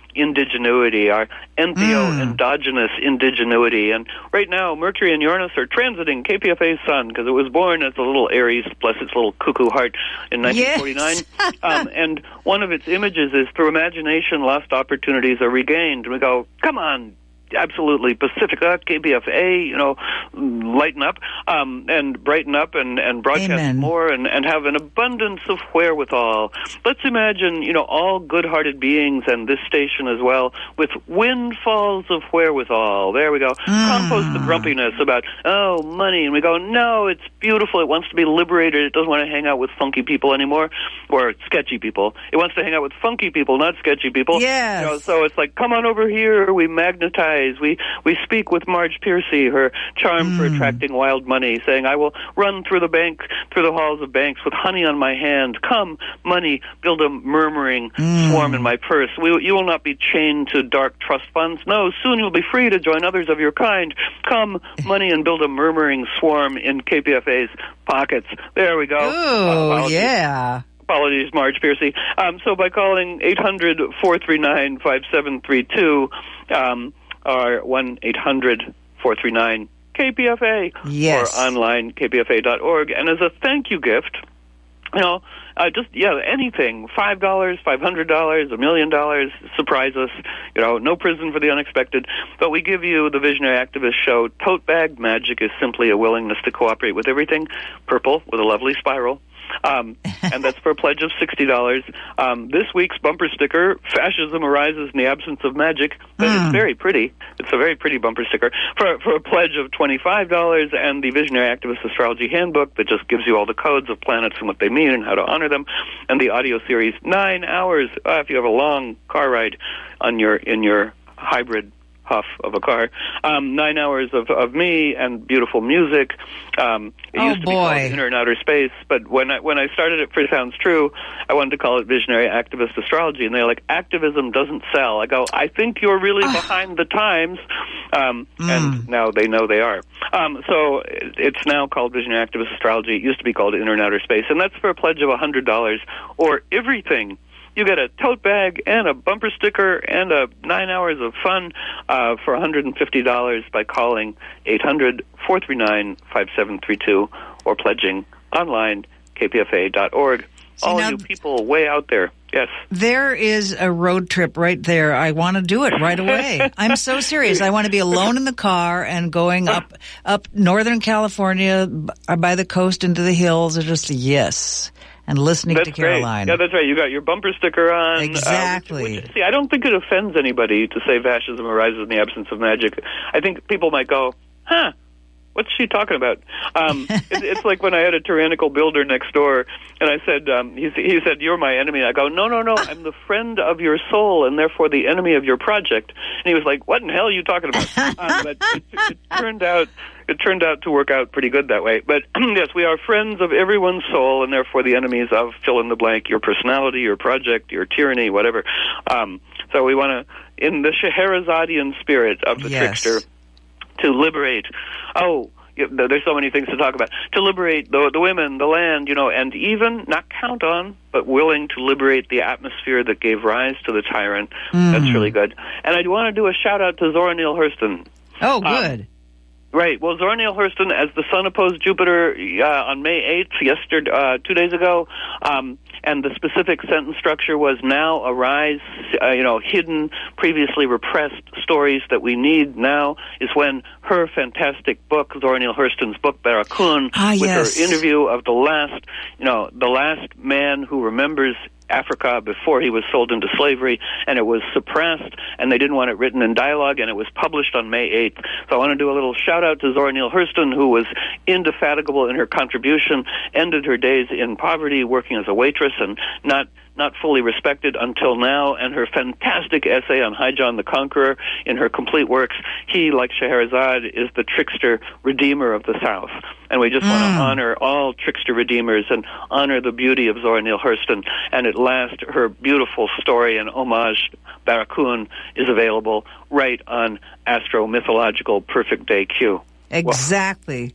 indigenuity, our entheo, Mm. endogenous indigenuity. And right now, Mercury and Uranus are transiting K P F A's sun because it was born as a little Aries, bless its little cuckoo heart, in nineteen forty-nine. Yes. um, and one of its images is, through imagination, lost opportunities are regained. And we go, come on, absolutely, Pacifica, K P F A, you know, lighten up um, and brighten up and, and broadcast Amen. more and, and have an abundance of wherewithal. Let's imagine, you know, all good-hearted beings and this station as well with windfalls of wherewithal. There we go. Mm. Compost the grumpiness about, oh, money. And we go, no, it's beautiful. It wants to be liberated. It doesn't want to hang out with funky people anymore or sketchy people. It wants to hang out with funky people, not sketchy people. Yes. You know, so it's like, come on over here. We magnetize. We we speak with Marge Piercy, her charm mm. for attracting wild money, saying, I will run through the bank, through the halls of banks with honey on my hand. Come, money, build a murmuring mm. swarm in my purse. We, you will not be chained to dark trust funds. No, soon you'll be free to join others of your kind. Come, money, and build a murmuring swarm in K P F A's pockets. There we go. Oh, uh, yeah. Apologies, Marge Piercy. Um, so by calling eight hundred, four three nine, five seven three two, um, or one eight hundred, four three nine, K P F A, yes. or online, k p f a dot org. And as a thank you gift, you know, uh, just, yeah, anything, five dollars, five hundred dollars, a million dollars, surprise us, you know, no prison for the unexpected. But we give you the Visionary Activist Show. Tote bag magic is simply a willingness to cooperate with everything. Purple with a lovely spiral. Um, and that's for a pledge of sixty dollars. Um, this week's bumper sticker, Fascism Arises in the Absence of Magic, but mm. it's very pretty. It's a very pretty bumper sticker. For, for a pledge of twenty-five dollars, and the Visionary Activist Astrology Handbook that just gives you all the codes of planets and what they mean and how to honor them, and the audio series, nine hours, uh, if you have a long car ride on your in your hybrid huff of a car, um, nine hours of, of me and beautiful music. Um, it oh used to boy. be called Inner and Outer Space, but when I when I started it for Sounds True, I wanted to call it Visionary Activist Astrology, and they're like, activism doesn't sell. I go, I think you're really behind the times, um, mm. and now they know they are. Um, so it's now called Visionary Activist Astrology. It used to be called Inner and Outer Space, and that's for a pledge of one hundred dollars, or everything. You get a tote bag and a bumper sticker and a nine hours of fun uh, for one hundred fifty dollars by calling eight hundred, four three nine, five seven three two or pledging online, k p f a dot org. See, all now, you people way out there, yes. There is a road trip right there. I want to do it right away. I'm so serious. I want to be alone in the car and going up up Northern California by the coast into the hills. Or just yes. And listening that's to Caroline. Great. Yeah, that's right. You got your bumper sticker on. Exactly. Uh, which, which, see, I don't think it offends anybody to say fascism arises in the absence of magic. I think people might go, huh, what's she talking about? Um, it, it's like when I had a tyrannical builder next door, and I said, um, he, he said, you're my enemy. I go, no, no, no, I'm the friend of your soul, and therefore the enemy of your project. And he was like, what in hell are you talking about? um, but it, it turned out... It turned out to work out pretty good that way. But yes, we are friends of everyone's soul, and therefore the enemies of fill in the blank, your personality, your project, your tyranny, whatever. Um, so we want to, in the Scheherazadian spirit of the yes. trickster, to liberate. Oh, there's so many things to talk about. To liberate the, the women, the land, you know, and even, not count on, but willing to liberate the atmosphere that gave rise to the tyrant. Mm. That's really good. And I want to do a shout-out to Zora Neale Hurston. Oh, good. Um, Right. Well, Zora Neale Hurston, as the sun opposed Jupiter uh, on May eighth, yesterday, uh, two days ago, um, and the specific sentence structure was now arise, uh, you know, hidden, previously repressed stories that we need now, is when her fantastic book, Zora Neale Hurston's book, Barracoon, ah, with yes. her interview of the last, you know, the last man who remembers Africa before he was sold into slavery, and it was suppressed, and they didn't want it written in dialogue, and it was published on May eighth. So I want to do a little shout-out to Zora Neale Hurston, who was indefatigable in her contribution, ended her days in poverty, working as a waitress, and not not fully respected until now, and her fantastic essay on High John the Conqueror in her complete works. He, like Scheherazade, is the trickster redeemer of the South. And we just mm. want to honor all trickster redeemers and honor the beauty of Zora Neale Hurston. And at last, her beautiful story and homage, Barracoon, is available right on Astro Mythological Perfect Day Q. Exactly. Well,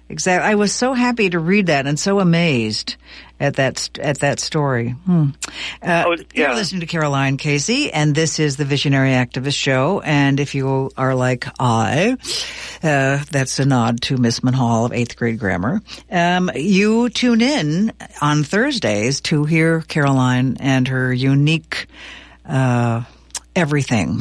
Exactly. I was so happy to read that and so amazed at that at that story. Hmm. Uh, oh, yeah. You're listening to Caroline Casey, and this is the Visionary Activist Show. And if you are like I, uh, that's a nod to Miss Manhall of eighth grade grammar. Um, you tune in on Thursdays to hear Caroline and her unique uh, everything.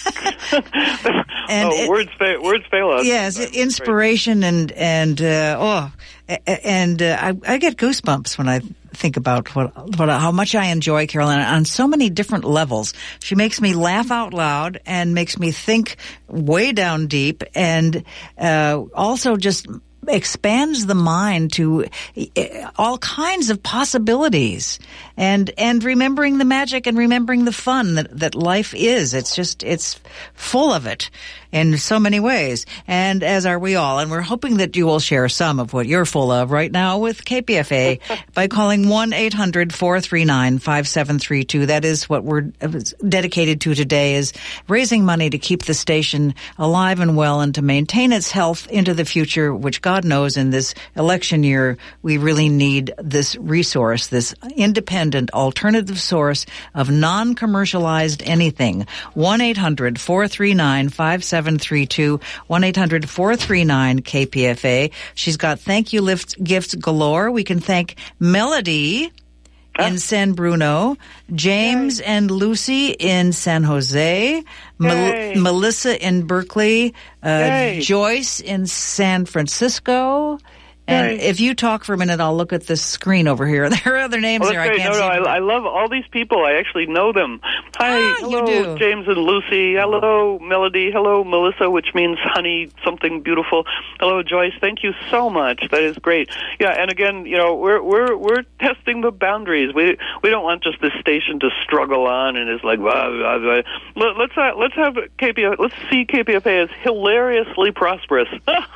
And oh, it, words fail. Words fail us. Yes, sometimes. Inspiration and and uh, oh, and uh, I, I get goosebumps when I think about what, what how much I enjoy Caroline on so many different levels. She makes me laugh out loud and makes me think way down deep, and uh, also just expands the mind to all kinds of possibilities, and and remembering the magic and remembering the fun that, that life is. It's just, it's full of it in so many ways, and as are we all. And we're hoping that you will share some of what you're full of right now with K P F A by calling one eight hundred four three nine five seven three two. That is what we're dedicated to today, is raising money to keep the station alive and well and to maintain its health into the future, which God knows in this election year we really need this resource, this independent alternative source of non-commercialized anything. one eight hundred four three nine five seven three two, one eight hundred four three nine K P F A. She's got thank you lift gifts galore. We can thank Melody in San Bruno, James Yay. and Lucy in San Jose, Mel- Melissa in Berkeley, uh, Joyce in San Francisco. And if you talk for a minute, I'll look at this screen over here. There are other names well, there. I can't no, see. No, I, I love all these people. I actually know them. Hi, ah, hello, James and Lucy. Hello, Melody. Hello, Melissa, which means honey, something beautiful. Hello, Joyce. Thank you so much. That is great. Yeah, and again, you know, we're we're we're testing the boundaries. We we don't want just this station to struggle on and is like blah, blah, blah. Let, let's uh, let's have K P F. Let's see K P F A as hilariously prosperous.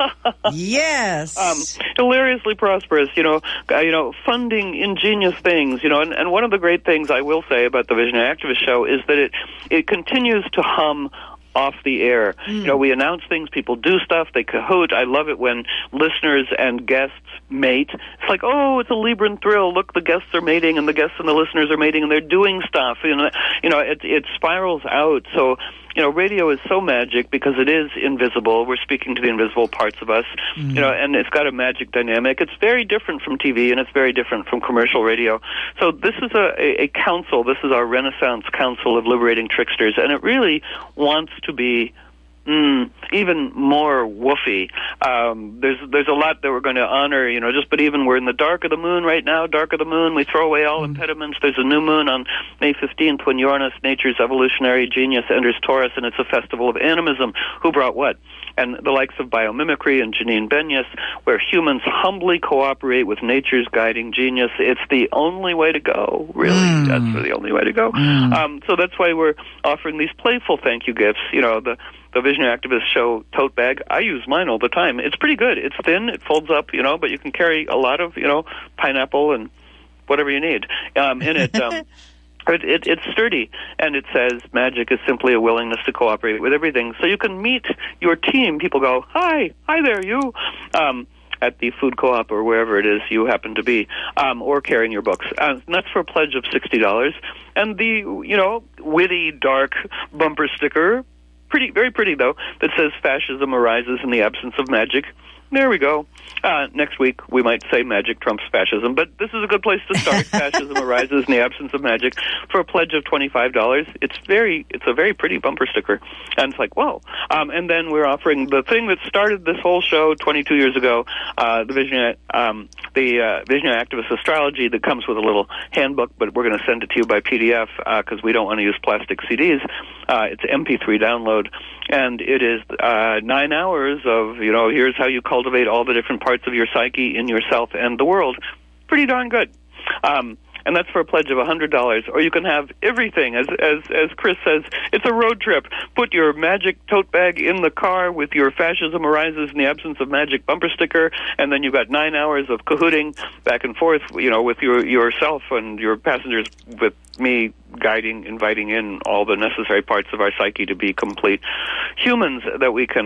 Yes. Um, hilariously prosperous, you know, uh, you know, funding ingenious things, you know, and, and one of the great things I will say about the Visionary Activist Show is that it it continues to hum off the air. Mm. You know, we announce things, people do stuff, they cahoot. I love it when listeners and guests mate. It's like, oh, it's a Libran thrill. Look, the guests are mating, and the guests and the listeners are mating, and they're doing stuff. You know, you know, it it spirals out. So, you know, radio is so magic because it is invisible. We're speaking to the invisible parts of us, mm-hmm. you know, and it's got a magic dynamic. It's very different from T V, and it's very different from commercial radio. So this is a, a, a council. This is our Renaissance Council of Liberating Tricksters, and it really wants to be Mm, even more woofy. Um, there's there's a lot that we're going to honor, you know. Just but even we're in the dark of the moon right now. Dark of the moon. We throw away all mm. impediments. There's a new moon on May fifteenth when Uranus, nature's evolutionary genius, enters Taurus, and it's a festival of animism. Who brought what? And the likes of biomimicry and Janine Benyus, where humans humbly cooperate with nature's guiding genius. It's the only way to go. Really, mm. that's the only way to go. Mm. Um, so that's why we're offering these playful thank you gifts. You know, the The Visionary Activist Show tote bag. I use mine all the time. It's pretty good. It's thin. It folds up, you know, but you can carry a lot of, you know, pineapple and whatever you need um, in it. Um, it, it. It's sturdy, and it says magic is simply a willingness to cooperate with everything. So you can meet your team. People go, hi, hi there, you. Um, at the food co-op or wherever it is you happen to be, um, or carrying your books. Uh, and that's for a pledge of sixty dollars. And the, you know, witty, dark bumper sticker, pretty, very pretty, though, that says fascism arises in the absence of magic. There we go. Uh, next week, we might say magic trumps fascism, but this is a good place to start. Fascism arises in the absence of magic for a pledge of twenty-five dollars. It's very, it's a very pretty bumper sticker. And it's like, whoa. Um, and then we're offering the thing that started this whole show twenty-two years ago, uh, the Visionary, um, the uh, Visionary Activist Astrology that comes with a little handbook, but we're going to send it to you by P D F because uh, we don't want to use plastic C Ds. Uh, it's M P three download, and it is uh, nine hours of, you know, here's how you cultivate all the different parts of your psyche in yourself and the world. Pretty darn good. Um, and that's for a pledge of one hundred dollars. Or you can have everything. As, as, as Chris says, it's a road trip. Put your magic tote bag in the car with your fascism arises in the absence of magic bumper sticker, and then you've got nine hours of cahooting back and forth, you know, with your yourself and your passengers, with me guiding, inviting in all the necessary parts of our psyche to be complete humans that we can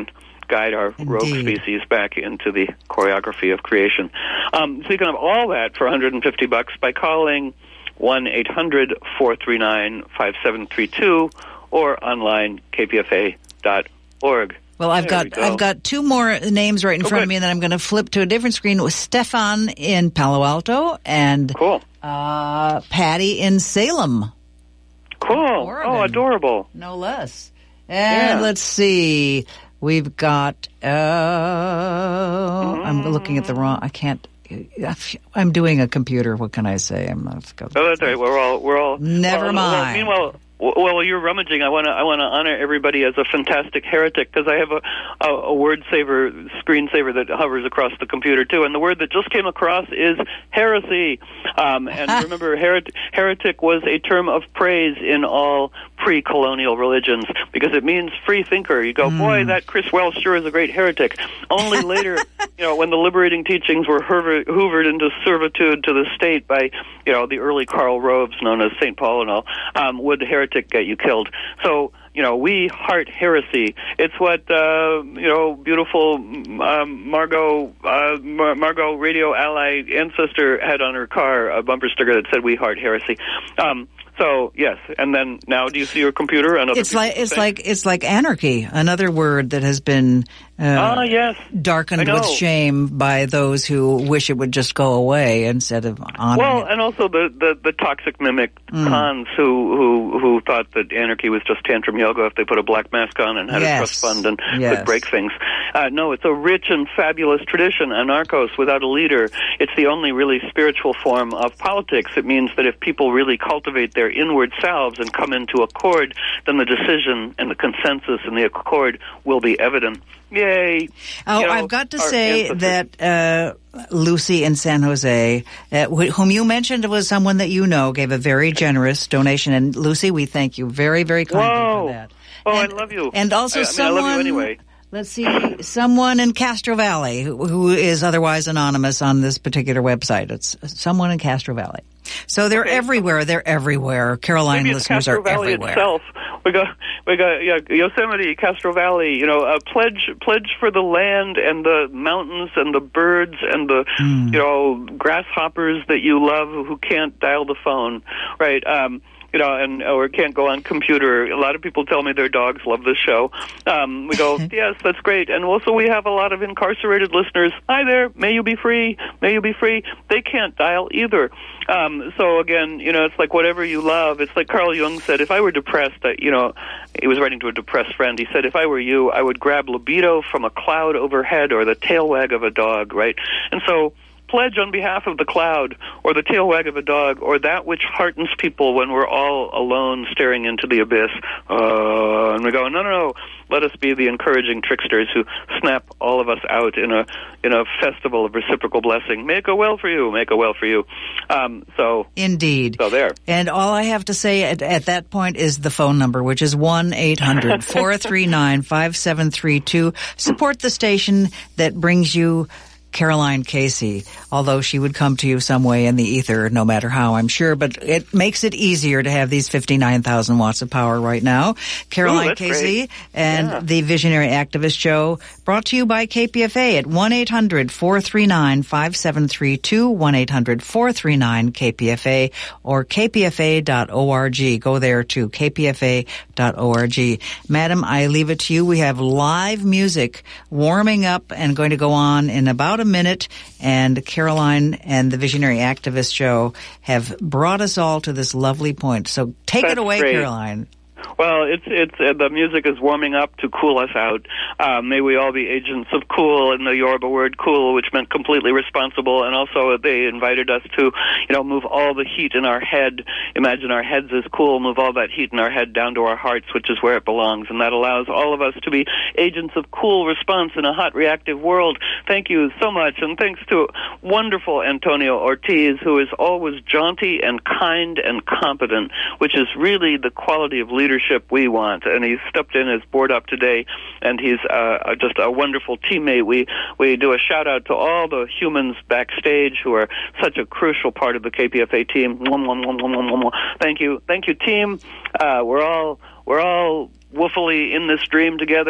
guide our Indeed. rogue species back into the choreography of creation. Um, so you can have all that for one hundred fifty bucks by calling one eight hundred four three nine five seven three two or online k p f a dot org. Well, I've There got we go. I've got two more names right in Oh, front of good. me, and then I'm going to flip to a different screen with Stefan in Palo Alto and Cool. uh, Patty in Salem, Cool. Oregon. Oh, adorable. no less. And Yeah. let's see, we've got. Uh, I'm looking at the wrong. I can't. I'm doing a computer. What can I say? I'm not. Oh, that's right. We're all we're all Never well, mind. Well, meanwhile, well, while you're rummaging, I want to I want to honor everybody as a fantastic heretic because I have a, a a word saver screensaver that hovers across the computer too, and the word that just came across is heresy. Um, and remember, heret- heretic was a term of praise in all pre-colonial religions because it means free thinker. You go, boy, that Chris Welsh sure is a great heretic. Only later, you know, when the liberating teachings were hoover- hoovered into servitude to the state by, you know, the early Karl Roves, known as Saint Paul and all, um, would heretic get you killed. So, you know, we heart heresy. It's what, uh, you know, beautiful um, Margot, uh, Mar- Margot Radio Ally ancestor had on her car, a bumper sticker that said, we heart heresy. Um, So yes, and then now, do you see your computer? And other It's like people's it's things? like it's like anarchy, another word that has been uh, ah yes, darkened I with know. shame by those who wish it would just go away instead of honoring Well, it. and also the, the, the toxic mimic cons who, who who thought that anarchy was just tantrum yoga if they put a black mask on and had Yes. a trust fund and Yes. could break things. Uh, no, it's a rich and fabulous tradition, anarchos, without a leader. It's the only really spiritual form of politics. It means that if people really cultivate their inward selves and come into accord, then the decision and the consensus and the accord will be evident. Yay. Oh, You know, I've got to our say ancestors- that uh, Lucy in San Jose, uh, wh- whom you mentioned was someone that you know, gave a very generous donation. And Lucy, we thank you very, very kindly Whoa. for that. Oh, and, I love you. And also I, I mean, someone. I love you anyway. Let's see, someone in Castro Valley who, who is otherwise anonymous on this particular website. It's someone in Castro Valley. So they're Okay. everywhere. They're everywhere. Caroline Maybe it's listeners Castro are Valley everywhere. itself. We got, we got, yeah, Yosemite, Castro Valley. You know, uh, pledge, pledge for the land and the mountains and the birds and the, Hmm. you know, grasshoppers that you love who can't dial the phone, right? Um, you know, and or can't go on computer. A lot of people tell me their dogs love this show. Um, we go, yes, that's great. And also we have a lot of incarcerated listeners. Hi there, may you be free, may you be free. They can't dial either. Um, so again, you know, it's like whatever you love. It's like Carl Jung said, if I were depressed, I, you know, he was writing to a depressed friend. He said, if I were you, I would grab libido from a cloud overhead or the tail wag of a dog, right? And so pledge on behalf of the cloud or the tail wag of a dog or that which heartens people when we're all alone staring into the abyss. Uh, and we go, no, no, no. Let us be the encouraging tricksters who snap all of us out in a in a festival of reciprocal blessing. Make a well for you. Make a well for you. Um, so, Indeed. so there. And all I have to say at, at that point is the phone number, which is one eight hundred four three nine five seven three two. Support the station that brings you Caroline Casey, although she would come to you some way in the ether, no matter how, I'm sure. But it makes it easier to have these fifty-nine thousand watts of power right now. Caroline Ooh, that's Casey great. and Yeah. the Visionary Activist Show, brought to you by K P F A at one eight hundred four three nine five seven three two, one eight hundred four three nine K P F A, or k p f a dot org. Go there to k p f a dot org. Madam, I leave it to you. We have live music warming up and going to go on in about a minute, and Caroline and the Visionary Activist Show have brought us all to this lovely point. So take it That's away, great. Caroline. Well, it's it's uh, the music is warming up to cool us out. Uh, may we all be agents of cool, in the Yoruba word cool, which meant completely responsible. And also they invited us to, you know, move all the heat in our head. Imagine our heads as cool, move all that heat in our head down to our hearts, which is where it belongs. And that allows all of us to be agents of cool response in a hot, reactive world. Thank you so much. And thanks to wonderful Antonio Ortiz, who is always jaunty and kind and competent, which is really the quality of leadership we want. And he's stepped in as board up today, and he's uh, just a wonderful teammate. We we do a shout out to all the humans backstage who are such a crucial part of the K P F A team. Thank you, thank you, team. Uh, we're all we're all woefully in this dream together.